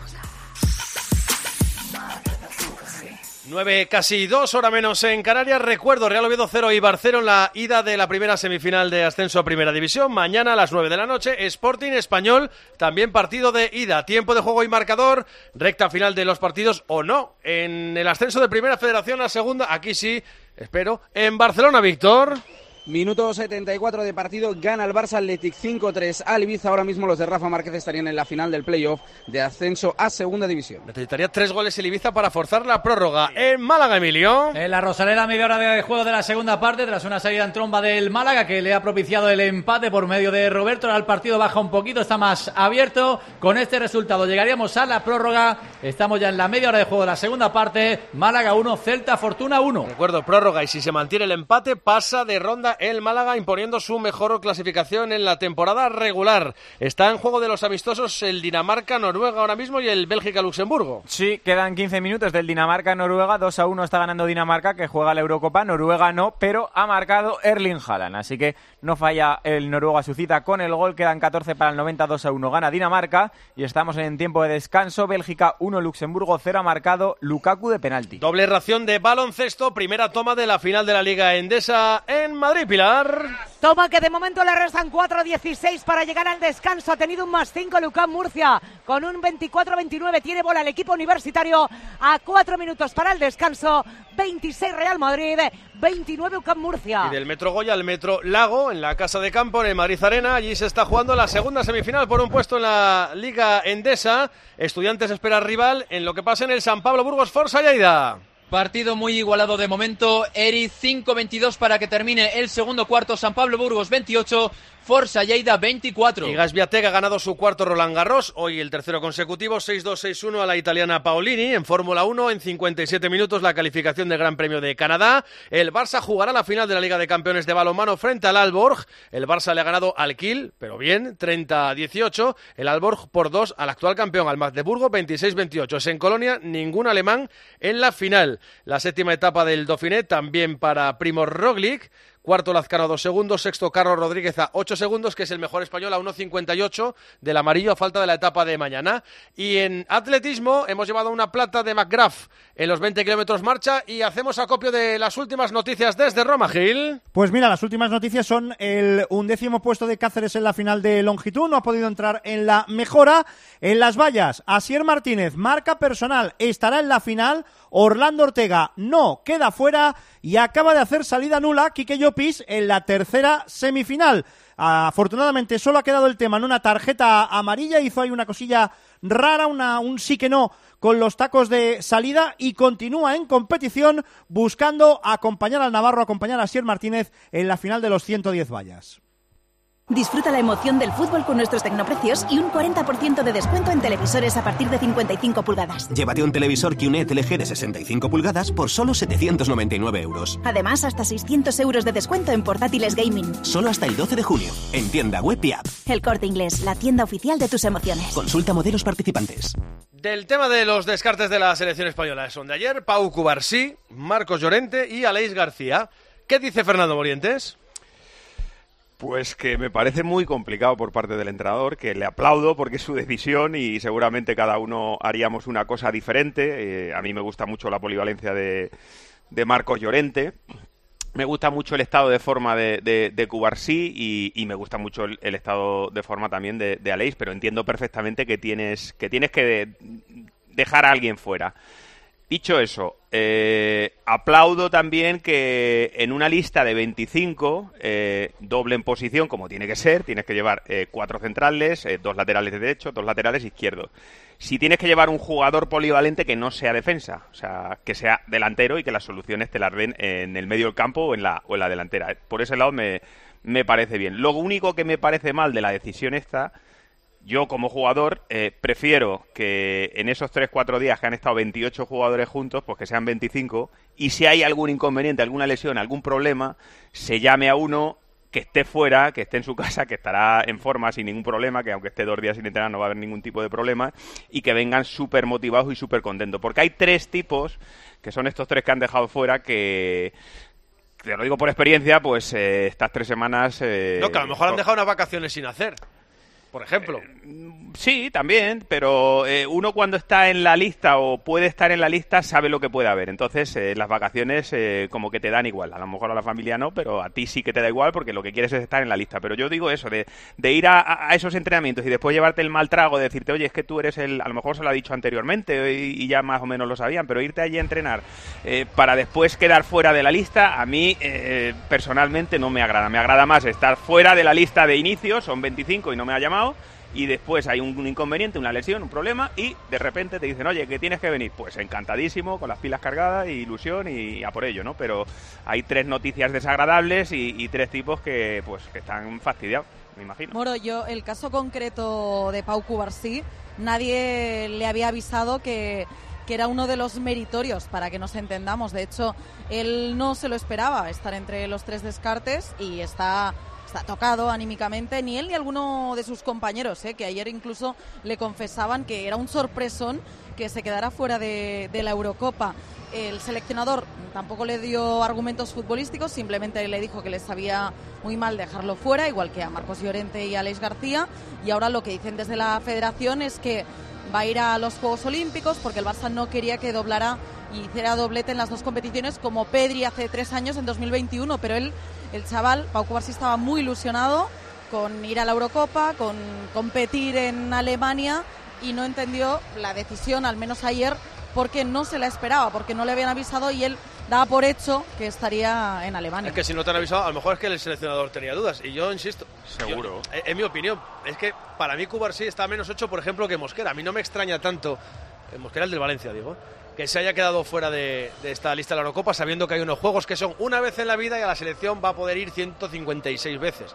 9, casi 2 horas menos en Canarias. Recuerdo, Real Oviedo 0 y Barcelona en la ida de la primera semifinal de ascenso a Primera División. Mañana a las 9 de la noche, Sporting Español, también partido de ida. Tiempo de juego y marcador, recta final de los partidos o no. En el ascenso de Primera Federación a Segunda, aquí sí, espero, en Barcelona, Víctor. Minuto 74 de partido, gana el Barça Athletic 5-3 al Ibiza. Ahora mismo los de Rafa Márquez estarían en la final del playoff de ascenso a Segunda División. Necesitaría 3 goles el Ibiza para forzar la prórroga. En Málaga, Emilio. En la Rosaleda, media hora de juego de la segunda parte, tras una salida en tromba del Málaga que le ha propiciado el empate por medio de Roberto. Ahora el partido baja un poquito, está más abierto. Con este resultado llegaríamos a la prórroga. Estamos ya en la media hora de juego de la segunda parte. Málaga 1, Celta Fortuna 1. Recuerdo, prórroga, y si se mantiene el empate, pasa de ronda el Málaga, imponiendo su mejor clasificación en la temporada regular. Está en juego de los amistosos el Dinamarca-Noruega ahora mismo y el Bélgica-Luxemburgo. Sí, quedan 15 minutos del Dinamarca-Noruega. 2-1 está ganando Dinamarca, que juega la Eurocopa. Noruega no, pero ha marcado Erling Haaland. Así que no falla el noruego a su cita con el gol. Quedan 14 para el 90, 2-1 gana Dinamarca. Y estamos en tiempo de descanso. Bélgica 1, Luxemburgo 0, ha marcado Lukaku de penalti. Doble ración de baloncesto. Primera toma de la final de la Liga Endesa en Madrid, Pilar. Toma que de momento le restan 4-16 para llegar al descanso. Ha tenido un +5 Lucán Murcia con un 24-29. Tiene bola el equipo universitario a 4 minutos para el descanso. 26 Real Madrid, 29 UCAM Murcia. Y del Metro Goya al Metro Lago, en la Casa de Campo, en el Madrid Arena. Allí se está jugando la segunda semifinal por un puesto en la Liga Endesa. Estudiantes espera rival en lo que pasa en el San Pablo Burgos Forza Lleida. Partido muy igualado de momento. Eri 5-22 para que termine el segundo cuarto. San Pablo Burgos 28, Forza Lleida 24. Y Gasbiatec ha ganado su cuarto Roland Garros, hoy el tercero consecutivo, 6-2, 6-1 a la italiana Paolini. En Fórmula 1, en 57 minutos, la calificación del Gran Premio de Canadá. El Barça jugará la final de la Liga de Campeones de balonmano frente al Aalborg. El Barça le ha ganado al Kiel, pero bien, 30-18. El Aalborg por 2 al actual campeón, al Magdeburgo, 26-28. Es en Colonia, ningún alemán en la final. La séptima etapa del Dauphiné, también para Primož Roglič. Cuarto Lazcano a 2 segundos, sexto Carlos Rodríguez a 8 segundos, que es el mejor español a 1.58 del amarillo a falta de la etapa de mañana. Y en atletismo hemos llevado una plata de McGrath en los 20 kilómetros marcha y hacemos acopio de las últimas noticias desde Roma, Gil. Pues mira, las últimas noticias son el 11º puesto de Cáceres en la final de longitud, no ha podido entrar en la mejora. En las vallas, Asier Martínez, marca personal, estará en la final. Orlando Ortega no, queda fuera y acaba de hacer salida nula Quique Llopis en la tercera semifinal. Afortunadamente solo ha quedado el tema en una tarjeta amarilla, hizo ahí una cosilla rara, un sí que no con los tacos de salida y continúa en competición buscando acompañar al navarro, acompañar a Asier Martínez en la final de los 110 vallas. Disfruta la emoción del fútbol con nuestros tecnoprecios y un 40% de descuento en televisores a partir de 55 pulgadas. Llévate un televisor QNED LG de 65 pulgadas por solo 799 euros. Además, hasta 600 euros de descuento en portátiles gaming. Solo hasta el 12 de junio, en tienda web y app. El Corte Inglés, la tienda oficial de tus emociones. Consulta modelos participantes. Del tema de los descartes de la selección española son de ayer Pau Cubarsí, Marcos Llorente y Aleix García. ¿Qué dice Fernando Morientes? Pues que me parece muy complicado por parte del entrenador, que le aplaudo porque es su decisión y seguramente cada uno haríamos una cosa diferente. A mí me gusta mucho la polivalencia de Marcos Llorente, me gusta mucho el estado de forma de Cubarsí y me gusta mucho el estado de forma también de Aleix, pero entiendo perfectamente que tienes que dejar a alguien fuera. Dicho eso, aplaudo también que en una lista de 25, doble en posición, como tiene que ser, tienes que llevar 4 centrales, 2 laterales de derecho, 2 laterales izquierdos. Si tienes que llevar un jugador polivalente que no sea defensa, o sea, que sea delantero y que las soluciones te las den en el medio del campo o en la delantera. Por ese lado me parece bien. Lo único que me parece mal de la decisión esta... Yo, como jugador, prefiero que en esos 3-4 días que han estado 28 jugadores juntos, pues que sean 25, y si hay algún inconveniente, alguna lesión, algún problema, se llame a uno que esté fuera, que esté en su casa, que estará en forma sin ningún problema, que aunque esté 2 días sin entrenar no va a haber ningún tipo de problema, y que vengan súper motivados y súper contentos. Porque hay 3 tipos, que son estos 3 que han dejado fuera, que... Te lo digo por experiencia, pues estas 3 semanas... No, que a lo mejor han dejado unas vacaciones sin hacer. Por ejemplo. Sí, también, pero uno cuando está en la lista o puede estar en la lista sabe lo que puede haber. Entonces, las vacaciones como que te dan igual. A lo mejor a la familia no, pero a ti sí que te da igual porque lo que quieres es estar en la lista. Pero yo digo eso, de ir a esos entrenamientos y después llevarte el mal trago de decirte, oye, es que tú eres a lo mejor se lo ha dicho anteriormente y ya más o menos lo sabían, pero irte allí a entrenar para después quedar fuera de la lista, a mí personalmente no me agrada. Me agrada más estar fuera de la lista de inicio, son 25 y no me ha llamado, y después hay un inconveniente, una lesión, un problema, y de repente te dicen, oye, que tienes que venir. Pues encantadísimo, con las pilas cargadas, y ilusión, y a por ello, ¿no? Pero hay 3 noticias desagradables y 3 tipos que están fastidiados, me imagino. Moro, yo, el caso concreto de Pau Cubarsí, nadie le había avisado que era uno de los meritorios, para que nos entendamos. De hecho, él no se lo esperaba, estar entre los 3 descartes, y está tocado anímicamente, ni él ni alguno de sus compañeros, que ayer incluso le confesaban que era un sorpresón que se quedara fuera de la Eurocopa. El seleccionador tampoco le dio argumentos futbolísticos, simplemente le dijo que les sabía muy mal dejarlo fuera, igual que a Marcos Llorente y a Aleix García, y ahora lo que dicen desde la federación es que va a ir a los Juegos Olímpicos porque el Barça no quería que doblara y hiciera doblete en las 2 competiciones como Pedri hace 3 años en 2021, pero el chaval, Pau Cubarsí, estaba muy ilusionado con ir a la Eurocopa, con competir en Alemania, y no entendió la decisión, al menos ayer, porque no se la esperaba, porque no le habían avisado y él daba por hecho que estaría en Alemania. Es que si no te han avisado, a lo mejor es que el seleccionador tenía dudas, y yo insisto. Seguro. En mi opinión, es que para mí Cubarsí está a menos 8, por ejemplo, que Mosquera. A mí no me extraña tanto, Mosquera el del Valencia, digo, que se haya quedado fuera de esta lista de la Eurocopa, sabiendo que hay unos juegos que son una vez en la vida y a la selección va a poder ir 156 veces.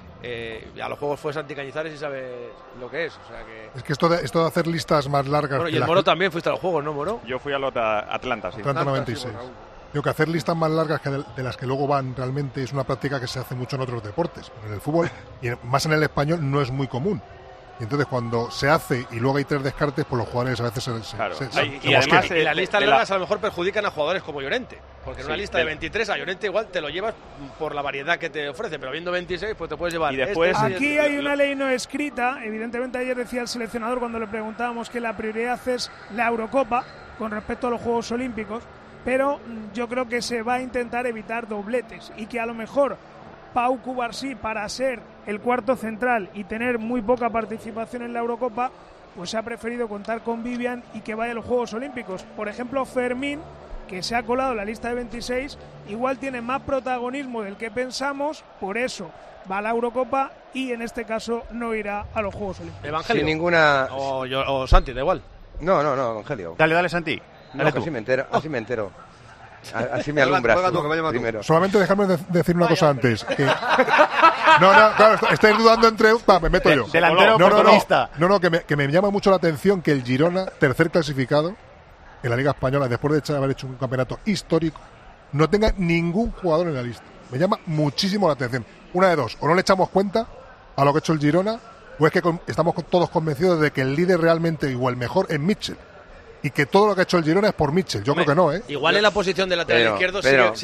A los juegos fue Santi Cañizares y sabe lo que es. O sea que... Es que esto de hacer listas más largas... Bueno, y el Moro también fuiste a los juegos, ¿no, Moro? Yo fui a los Atlanta, sí. Atlanta 96. Digo que hacer listas más largas que de las que luego van realmente es una práctica que se hace mucho en otros deportes. En el fútbol, y más en el español, no es muy común. Y entonces cuando se hace y luego hay 3 descartes, pues los jugadores a veces y además las listas largas a lo mejor perjudican a jugadores como Llorente, porque en una lista de 23 a Llorente igual te lo llevas por la variedad que te ofrece, pero viendo 26 pues te puedes llevar. Y después aquí hay una ley no escrita. Evidentemente ayer decía el seleccionador cuando le preguntábamos que la prioridad es la Eurocopa con respecto a los Juegos Olímpicos, pero yo creo que se va a intentar evitar dobletes y que a lo mejor Pau Cubarsí, para ser el cuarto central y tener muy poca participación en la Eurocopa, pues se ha preferido contar con Vivian y que vaya a los Juegos Olímpicos. Por ejemplo, Fermín, que se ha colado en la lista de 26, igual tiene más protagonismo del que pensamos, por eso va a la Eurocopa y en este caso no irá a los Juegos Olímpicos. Evangelio. Sin ninguna... O Santi, da igual. No, Evangelio. Dale, Santi. No, así me entero. Así me alumbras primero. Solamente déjame decir una cosa antes. Que... claro, estáis dudando entre... me meto yo. Delantero portuguista. No, que me llama mucho la atención que el Girona, tercer clasificado en la Liga Española, después de haber hecho un campeonato histórico, no tenga ningún jugador en la lista. Me llama muchísimo la atención. Una de dos, o no le echamos cuenta a lo que ha hecho el Girona, o es que estamos todos convencidos de que el líder realmente o el mejor es Mitchell. Y que todo lo que ha hecho el Girona es por Mitchell. Yo creo que no, ¿eh? Igual en la posición de lateral izquierdo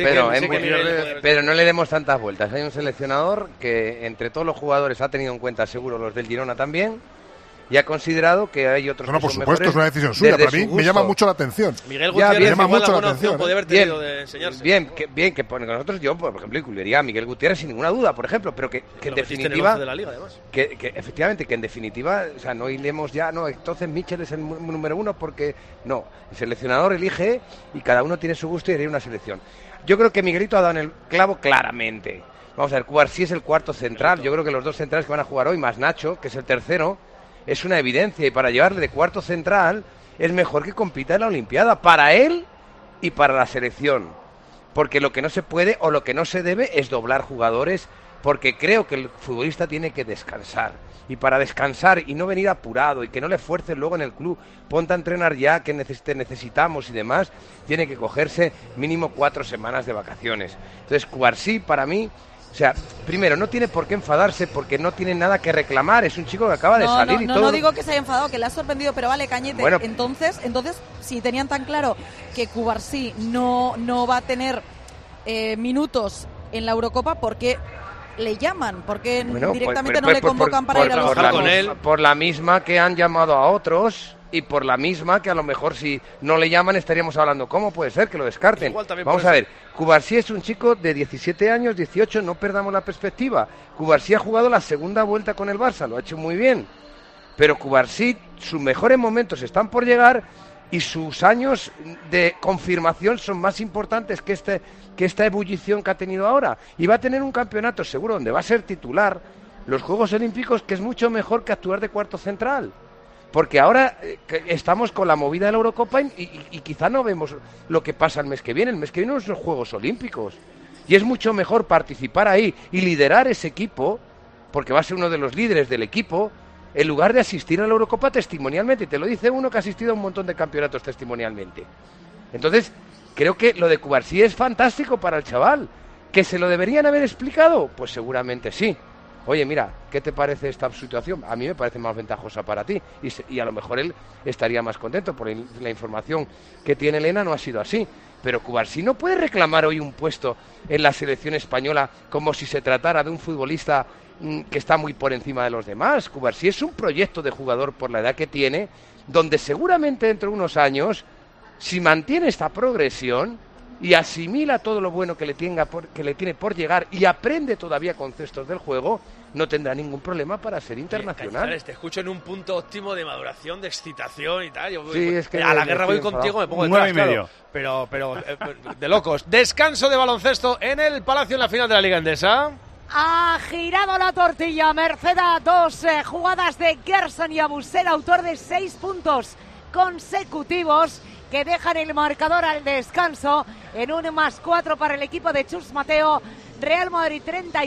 pero no le demos tantas vueltas. Hay un seleccionador que entre todos los jugadores ha tenido en cuenta seguro los del Girona también y ha considerado que hay otros por supuesto, es una decisión suya. Para mí me llama mucho la atención. Miguel Gutiérrez me llama mucho la atención. Podría haber tenido de enseñarse. Bien, que pone con nosotros, yo, por ejemplo, incluiría a Miguel Gutiérrez sin ninguna duda, por ejemplo, pero que en definitiva... de la Liga, además. Que efectivamente, que en definitiva, o sea, no hilemos ya, entonces Mitchell es el número uno porque... No, el seleccionador elige y cada uno tiene su gusto y haría una selección. Yo creo que Miguelito ha dado en el clavo claramente. Vamos a ver, Cubarsí es el cuarto central, yo creo que los dos centrales que van a jugar hoy, más Nacho, que es el tercero, es una evidencia, y para llevarle de cuarto central es mejor que compita en la Olimpiada, para él y para la selección, porque lo que no se puede o lo que no se debe es doblar jugadores, porque creo que el futbolista tiene que descansar, y para descansar y no venir apurado y que no le fuerces luego en el club, ponte a entrenar ya que necesitamos y demás, tiene que cogerse mínimo 4 semanas de vacaciones. Entonces Cubarsí para mí... O sea, primero, no tiene por qué enfadarse porque no tiene nada que reclamar. Es un chico que acaba de salir y todo. No digo que se haya enfadado, que le ha sorprendido, pero vale, Cañete. Bueno, entonces, si tenían tan claro que Cubarsí no va a tener minutos en la Eurocopa, ¿por qué le llaman? ¿Por qué directamente no le convocan para ir a los Juegos? Con él. Por la misma que han llamado a otros y por la misma que a lo mejor si no le llaman estaríamos hablando. ¿Cómo puede ser que lo descarten? Vamos a ver, Cubarsí es un chico de 17 años, 18, no perdamos la perspectiva. Cubarsí ha jugado la segunda vuelta con el Barça, lo ha hecho muy bien. Pero Cubarsí, sus mejores momentos están por llegar y sus años de confirmación son más importantes que esta ebullición que ha tenido ahora. Y va a tener un campeonato seguro donde va a ser titular los Juegos Olímpicos, que es mucho mejor que actuar de cuarto central. Porque ahora estamos con la movida de la Eurocopa y quizá no vemos lo que pasa el mes que viene. El mes que viene son los Juegos Olímpicos. Y es mucho mejor participar ahí y liderar ese equipo, porque va a ser uno de los líderes del equipo, en lugar de asistir a la Eurocopa testimonialmente. Y te lo dice uno que ha asistido a un montón de campeonatos testimonialmente. Entonces, creo que lo de Cubarsí es fantástico para el chaval. ¿Que se lo deberían haber explicado? Pues seguramente sí. Oye, mira, ¿qué te parece esta situación? A mí me parece más ventajosa para ti. Y a lo mejor él estaría más contento, por la información que tiene Elena no ha sido así. Pero Cubarsí no puede reclamar hoy un puesto en la selección española como si se tratara de un futbolista que está muy por encima de los demás. Cubarsí es un proyecto de jugador por la edad que tiene, donde seguramente dentro de unos años, si mantiene esta progresión y asimila todo lo bueno que le tiene por llegar y aprende todavía conceptos del juego, no tendrá ningún problema para ser internacional. Te escucho en un punto óptimo de maduración, de excitación y tal. Es que a la guerra voy contigo, me pongo detrás, 9,5. Claro, pero de locos. Descanso de baloncesto en el Palacio en la final de la Liga Endesa. Ha girado la tortilla Merced a 2 jugadas de Gerson y Abusel, autor de 6 puntos consecutivos que dejan el marcador al descanso en un +4 para el equipo de Chus Mateo. Real Madrid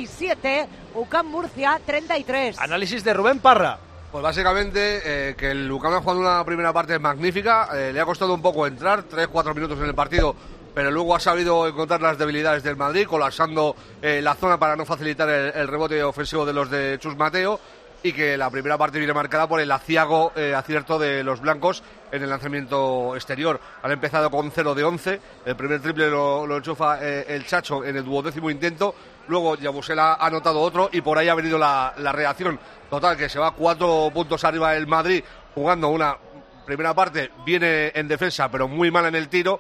37, UCAM Murcia 33. Análisis de Rubén Parra. Pues básicamente que el UCAM ha jugado una primera parte magnífica, le ha costado un poco entrar, 3-4 minutos en el partido, pero luego ha sabido encontrar las debilidades del Madrid, colapsando la zona para no facilitar el rebote ofensivo de los de Chus Mateo, y que la primera parte viene marcada por el aciago acierto de los blancos en el lanzamiento exterior. Han empezado con 0 de 11, el primer triple lo enchufa el Chacho en el 12º intento, luego Yabusel ha anotado otro y por ahí ha venido la reacción. Total, que se va 4 puntos arriba el Madrid, jugando una primera parte, viene en defensa pero muy mal en el tiro,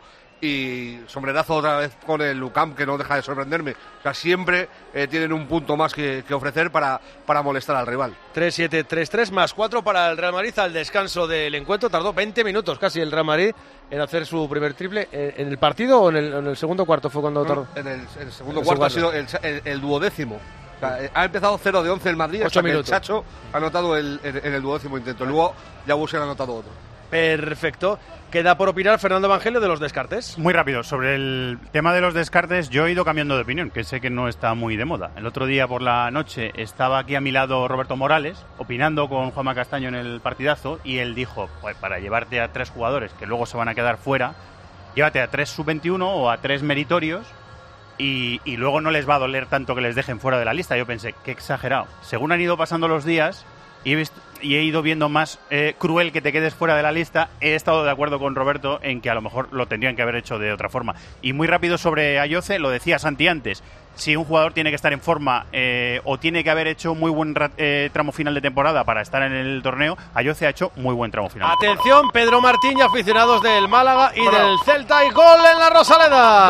y sombrerazo otra vez con el UCAM, que no deja de sorprenderme. O sea, siempre tienen un punto más que ofrecer para molestar al rival. 3-7, 3-3, +4 para el Real Madrid al descanso del encuentro. Tardó 20 minutos casi el Real Madrid en hacer su primer triple. ¿En el partido o en el segundo cuarto fue cuando tardó? En el segundo cuarto ha sido el 12º. Ha empezado 0 de 11 el Madrid, 8 hasta que minutos. el Chacho ha anotado en el 12º intento. Luego ya Busquets ha anotado otro. Perfecto. Queda por opinar Fernando Evangelio de los descartes. Muy rápido, sobre el tema de los descartes, yo he ido cambiando de opinión, que sé que no está muy de moda. El otro día por la noche estaba aquí a mi lado Roberto Morales, opinando con Juanma Castaño en el partidazo, y él dijo, pues para llevarte a 3 jugadores que luego se van a quedar fuera, llévate a 3 sub-21 o a 3 meritorios, y luego no les va a doler tanto que les dejen fuera de la lista. Yo pensé, qué exagerado. Según han ido pasando los días y he ido viendo más cruel que te quedes fuera de la lista, he estado de acuerdo con Roberto en que a lo mejor lo tendrían que haber hecho de otra forma. Y muy rápido sobre Ayoce, lo decía Santi antes, si un jugador tiene que estar en forma o tiene que haber hecho muy buen tramo final de temporada para estar en el torneo, Ayoce ha hecho muy buen tramo final. Atención, Pedro Martín y aficionados del Málaga y del Celta, y gol en la Rosaleda.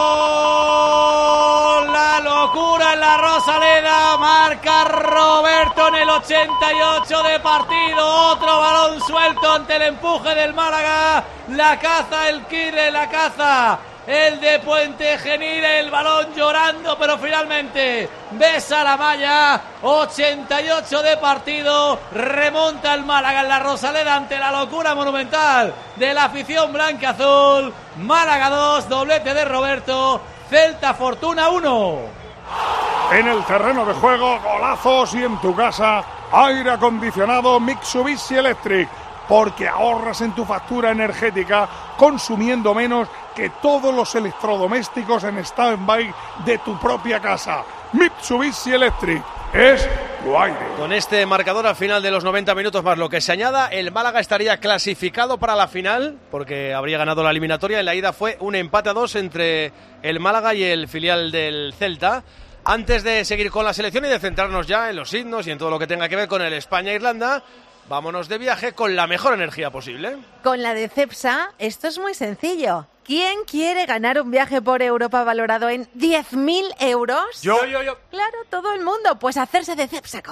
¡Gol! La locura en la Rosaleda. Marca Roberto en el 88 de partido. Otro balón suelto ante el empuje del Málaga. La caza el Kile, la caza el de Puente Genil, el balón llorando, pero finalmente besa la malla. 88 de partido, remonta el Málaga en la Rosaleda ante la locura monumental de la afición blanca-azul. Málaga 2, doblete de Roberto, Celta Fortuna 1. En el terreno de juego, golazos, y en tu casa, aire acondicionado Mitsubishi Electric, porque ahorras en tu factura energética consumiendo menos que todos los electrodomésticos en stand-by de tu propia casa. Mitsubishi Electric es tu aire. Con este marcador al final de los 90 minutos más lo que se añada, el Málaga estaría clasificado para la final porque habría ganado la eliminatoria. En la ida fue un empate a 2 entre el Málaga y el filial del Celta. Antes de seguir con la selección y de centrarnos ya en los signos y en todo lo que tenga que ver con el España-Irlanda, vámonos de viaje con la mejor energía posible. Con la de Cepsa, esto es muy sencillo. ¿Quién quiere ganar un viaje por Europa valorado en 10.000 euros? Yo. Claro, todo el mundo. Pues hacerse de Cepsa.com.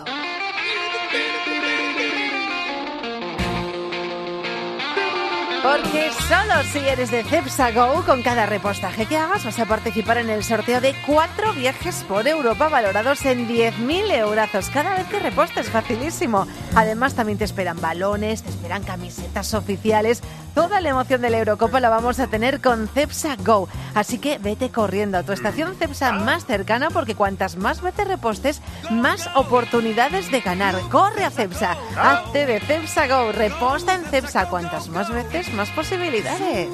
Porque solo si eres de Cepsa Go, con cada repostaje que hagas vas a participar en el sorteo de 4 viajes por Europa valorados en 10.000 eurazos cada vez que repostes, facilísimo. Además también te esperan balones, te esperan camisetas oficiales. Toda la emoción de la Eurocopa la vamos a tener con Cepsa Go. Así que vete corriendo a tu estación Cepsa más cercana, porque cuantas más veces repostes, más oportunidades de ganar. Corre a Cepsa, hazte de Cepsa Go, reposta en Cepsa. Cuantas más veces, más posibilidades.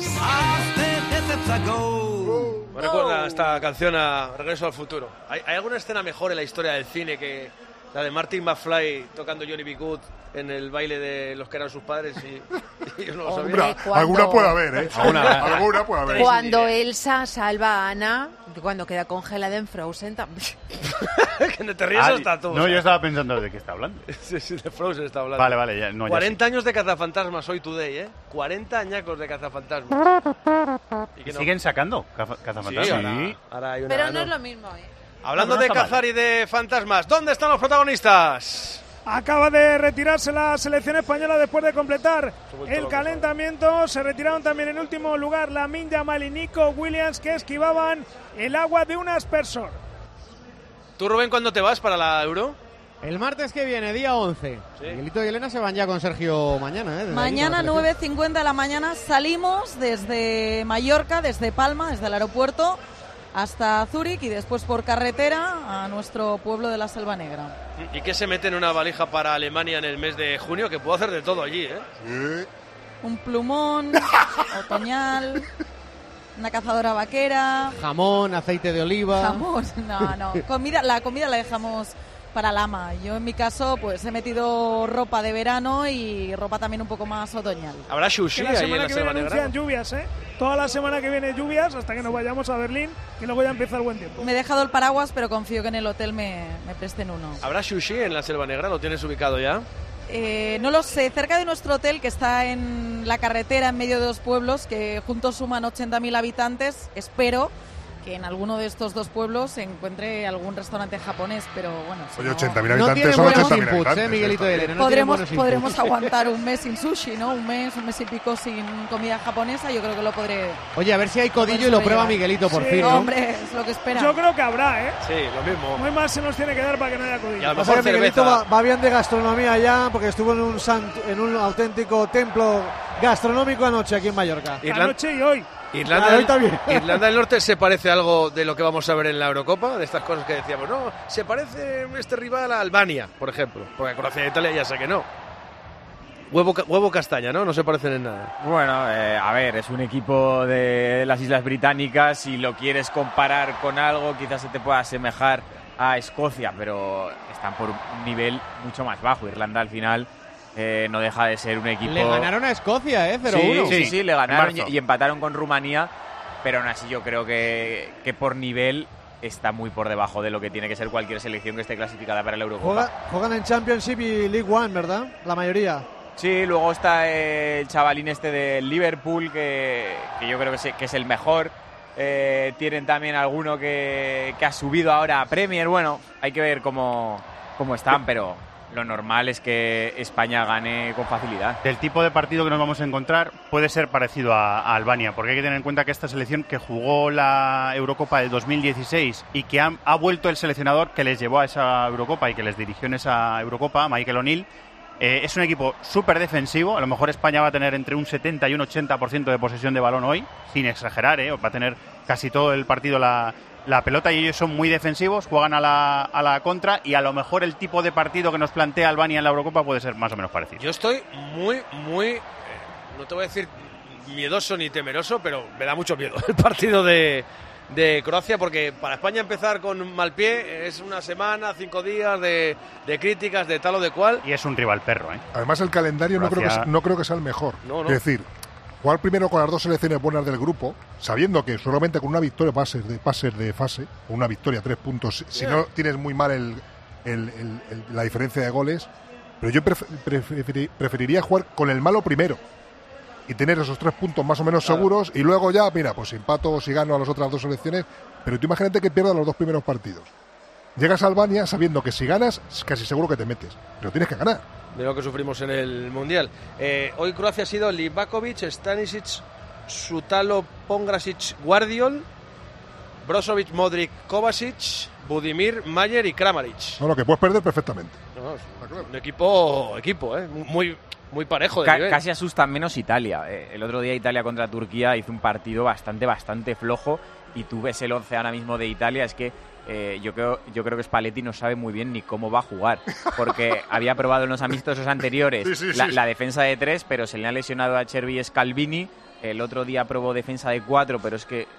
Me recuerda esta canción a Regreso al Futuro. ¿Hay alguna escena mejor en la historia del cine que la de Martin McFly tocando Johnny B. Good en el baile de los que eran sus padres? Y yo no lo sabía. Alguna puede haber, ¿eh? Alguna puede haber. Cuando Elsa salva a Anna, cuando queda congelada en Frozen también. Que no te ríes hasta tú. No, yo estaba pensando de qué está hablando. Sí, de Frozen está hablando. Vale, ya, no, 40 años de cazafantasmas hoy today, ¿eh? 40 añacos de cazafantasmas. ¿Y siguen sacando cazafantasmas? Sí, ahora hay una, pero no es lo mismo, ¿eh? Hablando de cazar y de fantasmas, ¿dónde están los protagonistas? Acaba de retirarse la selección española después de completar el calentamiento. Se retiraron también en último lugar Lamine Yamal y Nico Williams, que esquivaban el agua de un aspersor. ¿Tú, Rubén, cuándo te vas para la Euro? El martes que viene, día 11. Sí. Miguelito y Elena se van ya con Sergio mañana. Mañana 9:50 de la mañana salimos desde Mallorca, desde Palma, desde el aeropuerto, hasta Zúrich y después por carretera a nuestro pueblo de la Selva Negra. ¿Y qué se mete en una valija para Alemania en el mes de junio? Que puedo hacer de todo allí, ¿eh? Sí. Un plumón otoñal, una cazadora vaquera. Jamón, aceite de oliva. Jamón, no. La comida la dejamos para la ama. Yo en mi caso pues he metido ropa de verano y ropa también un poco más otoñal. ¿Habrá sushi la ahí en semana la que Selva viene Negra? anuncian lluvias, ¿eh? Toda la semana que viene lluvias hasta que nos vayamos a Berlín, que luego ya empieza el buen tiempo. Me he dejado el paraguas, pero confío que en el hotel me presten uno. ¿Habrá sushi en la Selva Negra? ¿Lo tienes ubicado ya? No lo sé, cerca de nuestro hotel, que está en la carretera en medio de dos pueblos que juntos suman 80.000 habitantes, espero que en alguno de estos dos pueblos se encuentre algún restaurante japonés, pero bueno... Oye, no, 80.000 habitantes son 80.000 habitantes. Miguelito de Lere, podremos aguantar un mes sin sushi, ¿no? Un mes y pico sin comida japonesa, yo creo que lo podré... Oye, a ver si hay codillo y lo prueba Miguelito por fin, ¿no? Hombre, es lo que espera. Yo creo que habrá, ¿eh? Sí, lo mismo. Muy mal se nos tiene que dar para que no haya codillo. Y a lo mejor Miguelito va bien de gastronomía ya, porque estuvo en un auténtico templo gastronómico anoche aquí en Mallorca. Anoche y hoy. Irlanda del Norte se parece algo de lo que vamos a ver en la Eurocopa, de estas cosas que decíamos, no, se parece este rival a Albania, por ejemplo, porque Croacia e Italia ya sé que no. Huevo castaña, ¿no? No se parecen en nada. Bueno, a ver, es un equipo de las Islas Británicas. Si lo quieres comparar con algo, quizás se te pueda asemejar a Escocia, pero están por un nivel mucho más bajo. Irlanda al final no deja de ser un equipo... Le ganaron a Escocia, 0-1. Sí, le ganaron y empataron con Rumanía, pero aún así yo creo que por nivel está muy por debajo de lo que tiene que ser cualquier selección que esté clasificada para la Eurocopa. Juegan en Championship y League One, ¿verdad? La mayoría. Sí, luego está el chavalín este de Liverpool, que yo creo que es el mejor. Tienen también alguno que ha subido ahora a Premier. Bueno, hay que ver cómo están, pero lo normal es que España gane con facilidad. Del tipo de partido que nos vamos a encontrar puede ser parecido a Albania, porque hay que tener en cuenta que esta selección que jugó la Eurocopa del 2016 y que ha vuelto el seleccionador que les llevó a esa Eurocopa y que les dirigió en esa Eurocopa, Michael O'Neill, es un equipo súper defensivo. A lo mejor España va a tener entre un 70 y un 80% de posesión de balón hoy, sin exagerar, va a tener casi todo el partido la pelota, y ellos son muy defensivos, juegan a la contra, y a lo mejor el tipo de partido que nos plantea Albania en la Eurocopa puede ser más o menos parecido. Yo estoy muy, no te voy a decir miedoso ni temeroso, pero me da mucho miedo el partido de Croacia, porque para España empezar con mal pie es una semana, 5 días de críticas de tal o de cual. Y es un rival perro, Además el calendario Croacia... no creo que sea el mejor. No. Es decir, jugar primero con las dos selecciones buenas del grupo, sabiendo que solamente con una victoria pases de fase, o una victoria 3 puntos, si no tienes muy mal la diferencia de goles, pero yo preferiría jugar con el malo primero y tener esos 3 puntos más o menos seguros, y luego ya, mira, pues si empato o si gano a las otras dos selecciones, pero tú imagínate que pierdas los 2 primeros partidos. Llegas a Albania sabiendo que si ganas, casi seguro que te metes, pero tienes que ganar. De lo que sufrimos en el Mundial. Hoy Croacia ha sido Livakovic, Stanisic, Sutalo, Pongrasic, Guardiol, Brozovic, Modric, Kovacic, Budimir, Mayer y Kramaric. No, lo que puedes perder perfectamente. No, es un equipo, muy parejo de nivel. Casi asusta menos Italia. El otro día Italia contra Turquía hizo un partido bastante flojo, y tú ves el 11 ahora mismo de Italia, es que yo creo que Spalletti no sabe muy bien ni cómo va a jugar, porque había probado en los amistosos anteriores la defensa de 3, pero se le ha lesionado a Cervi y Scalvini. El otro día probó defensa de 4, pero es que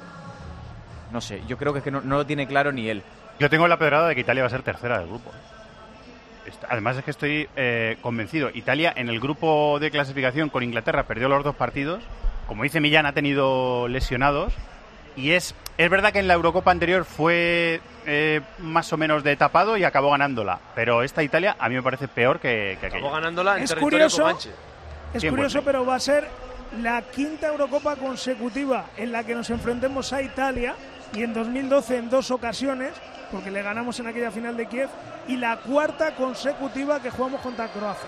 no sé, yo creo que no lo tiene claro ni él. Yo tengo la pedrada de que Italia va a ser tercera del grupo. Además es que estoy convencido. Italia en el grupo de clasificación con Inglaterra perdió los 2 partidos. Como dice Millán, ha tenido lesionados. Y es verdad que en la Eurocopa anterior fue más o menos de tapado y acabó ganándola. Pero esta Italia a mí me parece peor que aquella. Acabó ganándola en es territorio curioso, comanche. Es curioso, pero va a ser la 5ª Eurocopa consecutiva en la que nos enfrentemos a Italia, y en 2012 en 2 ocasiones, porque le ganamos en aquella final de Kiev, y la 4ª consecutiva que jugamos contra Croacia.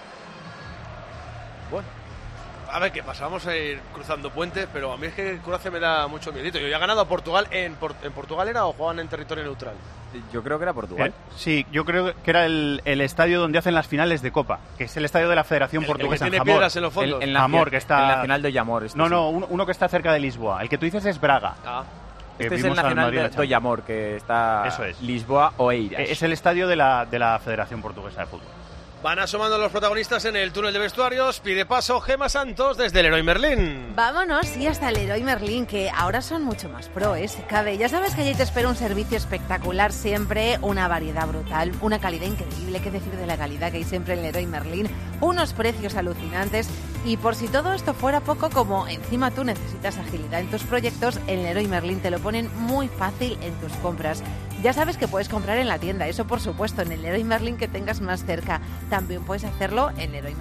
Bueno, a ver qué pasa, vamos a ir cruzando puentes, pero a mí es que Croacia me da mucho miedito. Yo ya he ganado a Portugal, ¿en Portugal era o jugaban en territorio neutral? Yo creo que era Portugal. Sí, yo creo que era el estadio donde hacen las finales de Copa, que es el estadio de la Federación Portuguesa. El que tiene piedras en los fondos. El Jamor, que está... El Nacional de Jamor. Uno que está cerca de Lisboa. El que tú dices es Braga. Este es el Nacional de Jamor, que está Lisboa o Eiras. Es el estadio de la Federación Portuguesa de Fútbol. Van asomando los protagonistas en el túnel de vestuarios. Pide paso Gemma Santos desde el Leroy Merlin. Vámonos, sí, hasta el Leroy Merlin, que ahora son mucho más pro, si cabe. Ya sabes que allí te espera un servicio espectacular siempre, una variedad brutal, una calidad increíble. ¿Qué decir de la calidad que hay siempre en Leroy Merlin? Unos precios alucinantes. Y por si todo esto fuera poco, como encima tú necesitas agilidad en tus proyectos, en Leroy Merlin te lo ponen muy fácil en tus compras. Ya sabes que puedes comprar en la tienda, eso por supuesto, en el Leroy Merlin que tengas más cerca. También puedes hacerlo en leroymerlin.com.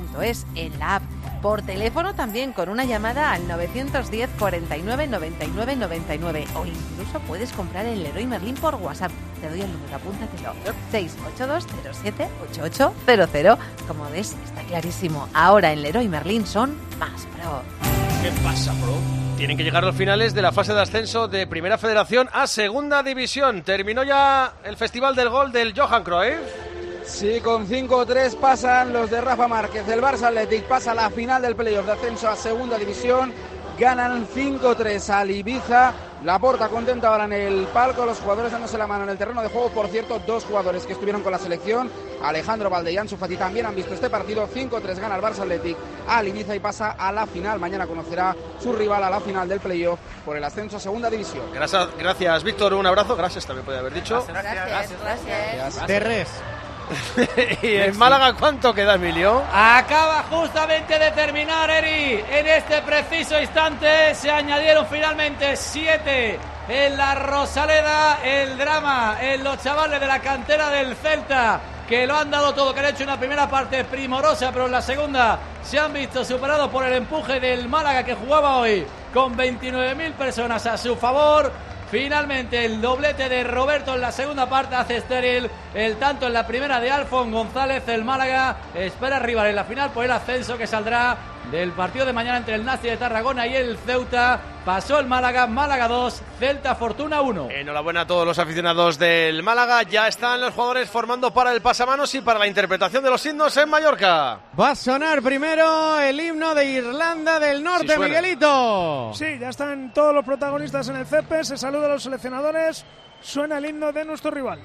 cope.es, en la app, por teléfono también con una llamada al 910 49 99 99 o incluso puedes comprar el Leroy Merlin por WhatsApp. Te doy el número, apúntatelo. 682 07 8800. Como ves, está clarísimo. Ahora en Leroy Merlin son más pro. ¿Qué pasa, bro? Tienen que llegar los finales de la fase de ascenso de Primera Federación a Segunda División. Terminó ya el Festival del Gol del Johan Cruyff. Sí, con 5-3 pasan los de Rafa Márquez. El Barça Athletic pasa a la final del playoff de ascenso a Segunda División. Ganan 5-3 al Ibiza. Laporta contenta ahora en el palco, los jugadores dándose la mano en el terreno de juego. Por cierto, 2 jugadores que estuvieron con la selección, Alejandro Valde y Ansu Fati, también han visto este partido. 5-3 gana el Barça Athletic al Ibiza y pasa a la final. Mañana conocerá su rival a la final del playoff por el ascenso a Segunda División. Gracias, Víctor, un abrazo. Gracias, también podía haber dicho. Gracias. Terres. ¿Y en Málaga cuánto queda, Emilio? Acaba justamente de terminar, Eri. En este preciso instante se añadieron finalmente 7 en la Rosaleda. El drama en los chavales de la cantera del Celta, que lo han dado todo, que han hecho una primera parte primorosa, pero en la segunda se han visto superados por el empuje del Málaga, que jugaba hoy con 29.000 personas a su favor. Finalmente el doblete de Roberto en la segunda parte hace estéril el tanto en la primera de Alfon González. El Málaga espera rival en la final por el ascenso que saldrá del partido de mañana entre el Nasti de Tarragona y el Ceuta. Pasó el Málaga, Málaga 2, Celta Fortuna 1. Enhorabuena a todos los aficionados del Málaga. Ya están los jugadores formando para el pasamanos y para la interpretación de los himnos en Mallorca. Va a sonar primero el himno de Irlanda del Norte, sí, Miguelito. Sí, ya están todos los protagonistas en el césped. Se saluda a los seleccionadores. Suena el himno de nuestro rival.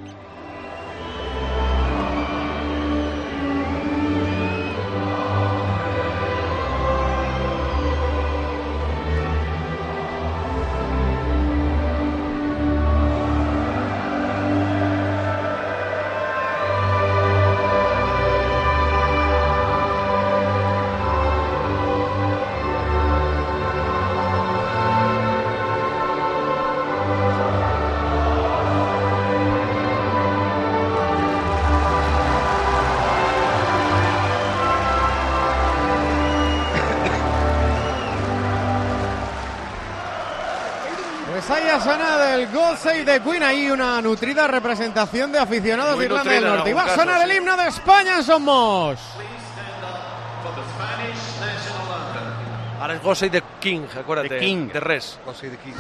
Haya sonado el God Save the Queen, ahí una nutrida representación de aficionados muy de Irlanda nutrida, del Norte. Y va a caso, sonar el himno de España en Somos. Ahora es God Save the King, acuérdate. The King. De Res. God Save the King.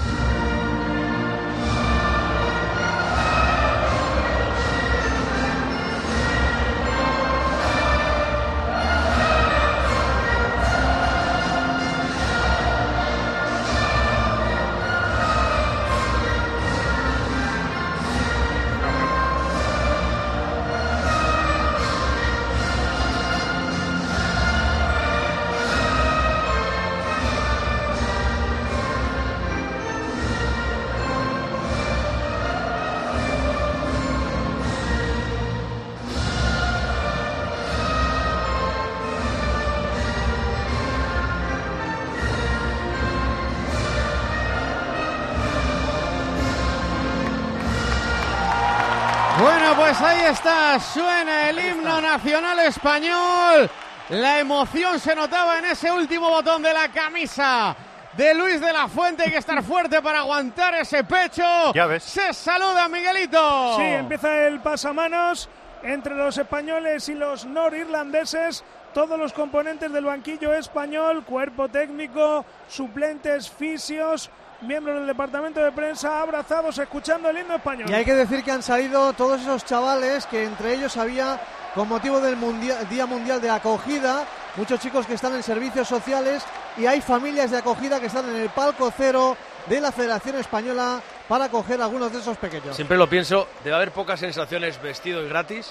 Bueno, pues ahí está, suena el himno nacional español. La emoción se notaba en ese último botón de la camisa de Luis de la Fuente. Hay que estar fuerte para aguantar ese pecho. Ya ves. Se saluda, Miguelito. Sí, empieza el pasamanos entre los españoles y los norirlandeses. Todos los componentes del banquillo español, cuerpo técnico, suplentes, fisios, miembros del departamento de prensa, abrazados escuchando el himno español. Y hay que decir que han salido todos esos chavales que entre ellos había, con motivo del Día Mundial de Acogida, muchos chicos que están en servicios sociales, y hay familias de acogida que están en el palco cero de la Federación Española para acoger a algunos de esos pequeños. Siempre lo pienso, debe haber pocas sensaciones vestido y gratis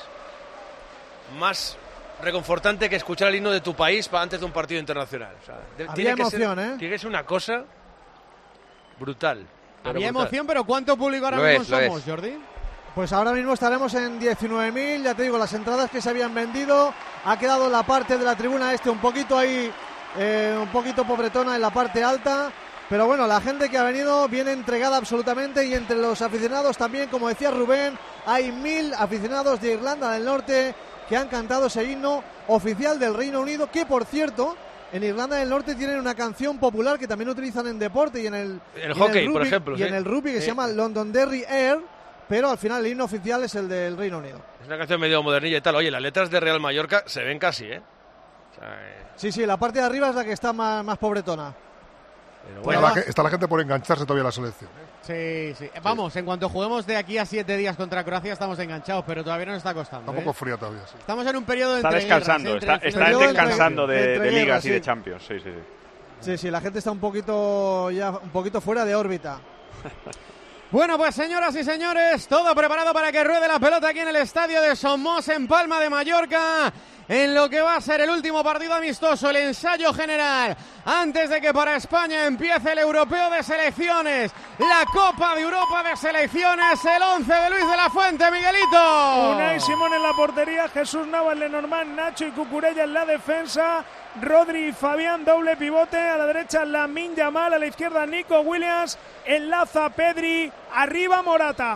más reconfortante que escuchar el himno de tu país antes de un partido internacional. O sea, había emoción, tiene que ser una cosa brutal. Había emoción, pero ¿cuánto público ahora mismo somos, Jordi? Pues ahora mismo estaremos en 19.000, ya te digo, las entradas que se habían vendido, ha quedado la parte de la tribuna un poquito ahí, un poquito pobretona en la parte alta, pero bueno, la gente que ha venido viene entregada absolutamente, y entre los aficionados también, como decía Rubén, hay 1.000 aficionados de Irlanda del Norte que han cantado ese himno oficial del Reino Unido, que por cierto, en Irlanda del Norte tienen una canción popular que también utilizan en deporte y en el hockey, rugby, por ejemplo. Y en el rugby que se llama Londonderry Air, pero al final el himno oficial es el del Reino Unido. Es una canción medio modernilla y tal. Oye, las letras de Real Mallorca se ven casi, ¿eh? O sea, Sí, la parte de arriba es la que está más pobretona. Bueno, está la gente por engancharse todavía a la selección. Sí. Vamos, en cuanto juguemos de aquí a 7 días contra Croacia estamos enganchados, pero todavía nos está costando. Está un poco fría todavía, sí. Estamos en un periodo de Está descansando, está descansando de ligas y de Champions. Sí, la gente está un poquito fuera de órbita. Bueno, pues señoras y señores, todo preparado para que ruede la pelota aquí en el estadio de Somos, en Palma de Mallorca, en lo que va a ser el último partido amistoso, el ensayo general, antes de que para España empiece el Europeo de Selecciones, la Copa de Europa de Selecciones, el 11 de Luis de la Fuente, Miguelito. Unai Simón en la portería, Jesús Navas, Lenormand, Nacho y Cucurella en la defensa, Rodri y Fabián, doble pivote, a la derecha Lamine Yamal, a la izquierda Nico Williams, enlaza Pedri, arriba Morata.